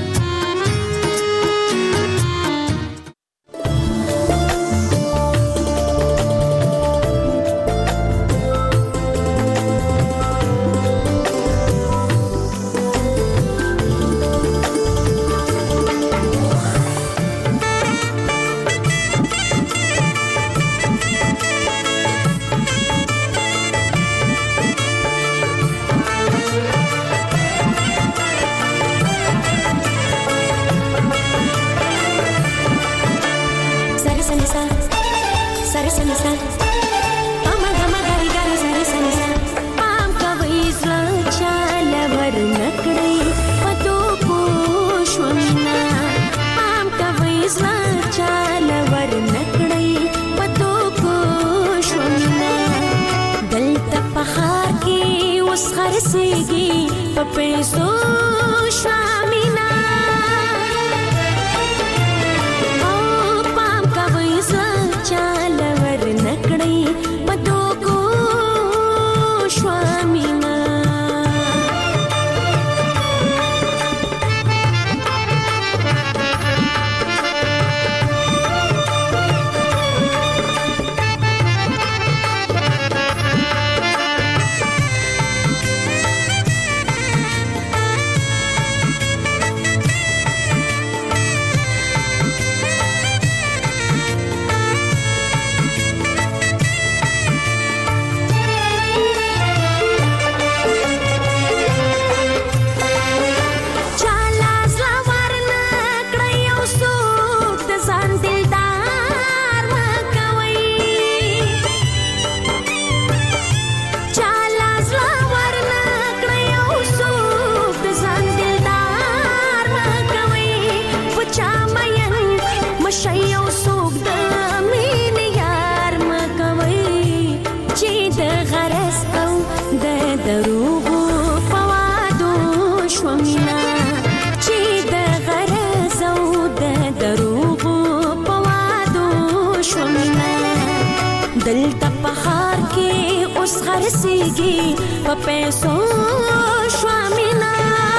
خرڅيږي په پیسو شوامینا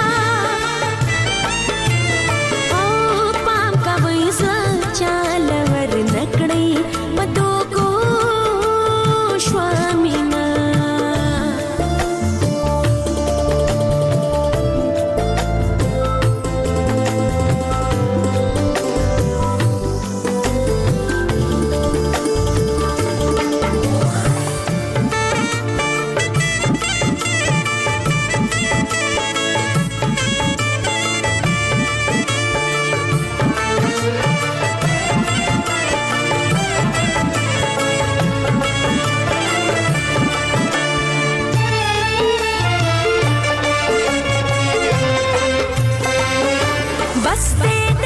او پام کوي چال ور نکړی مدو کو شوامینا बस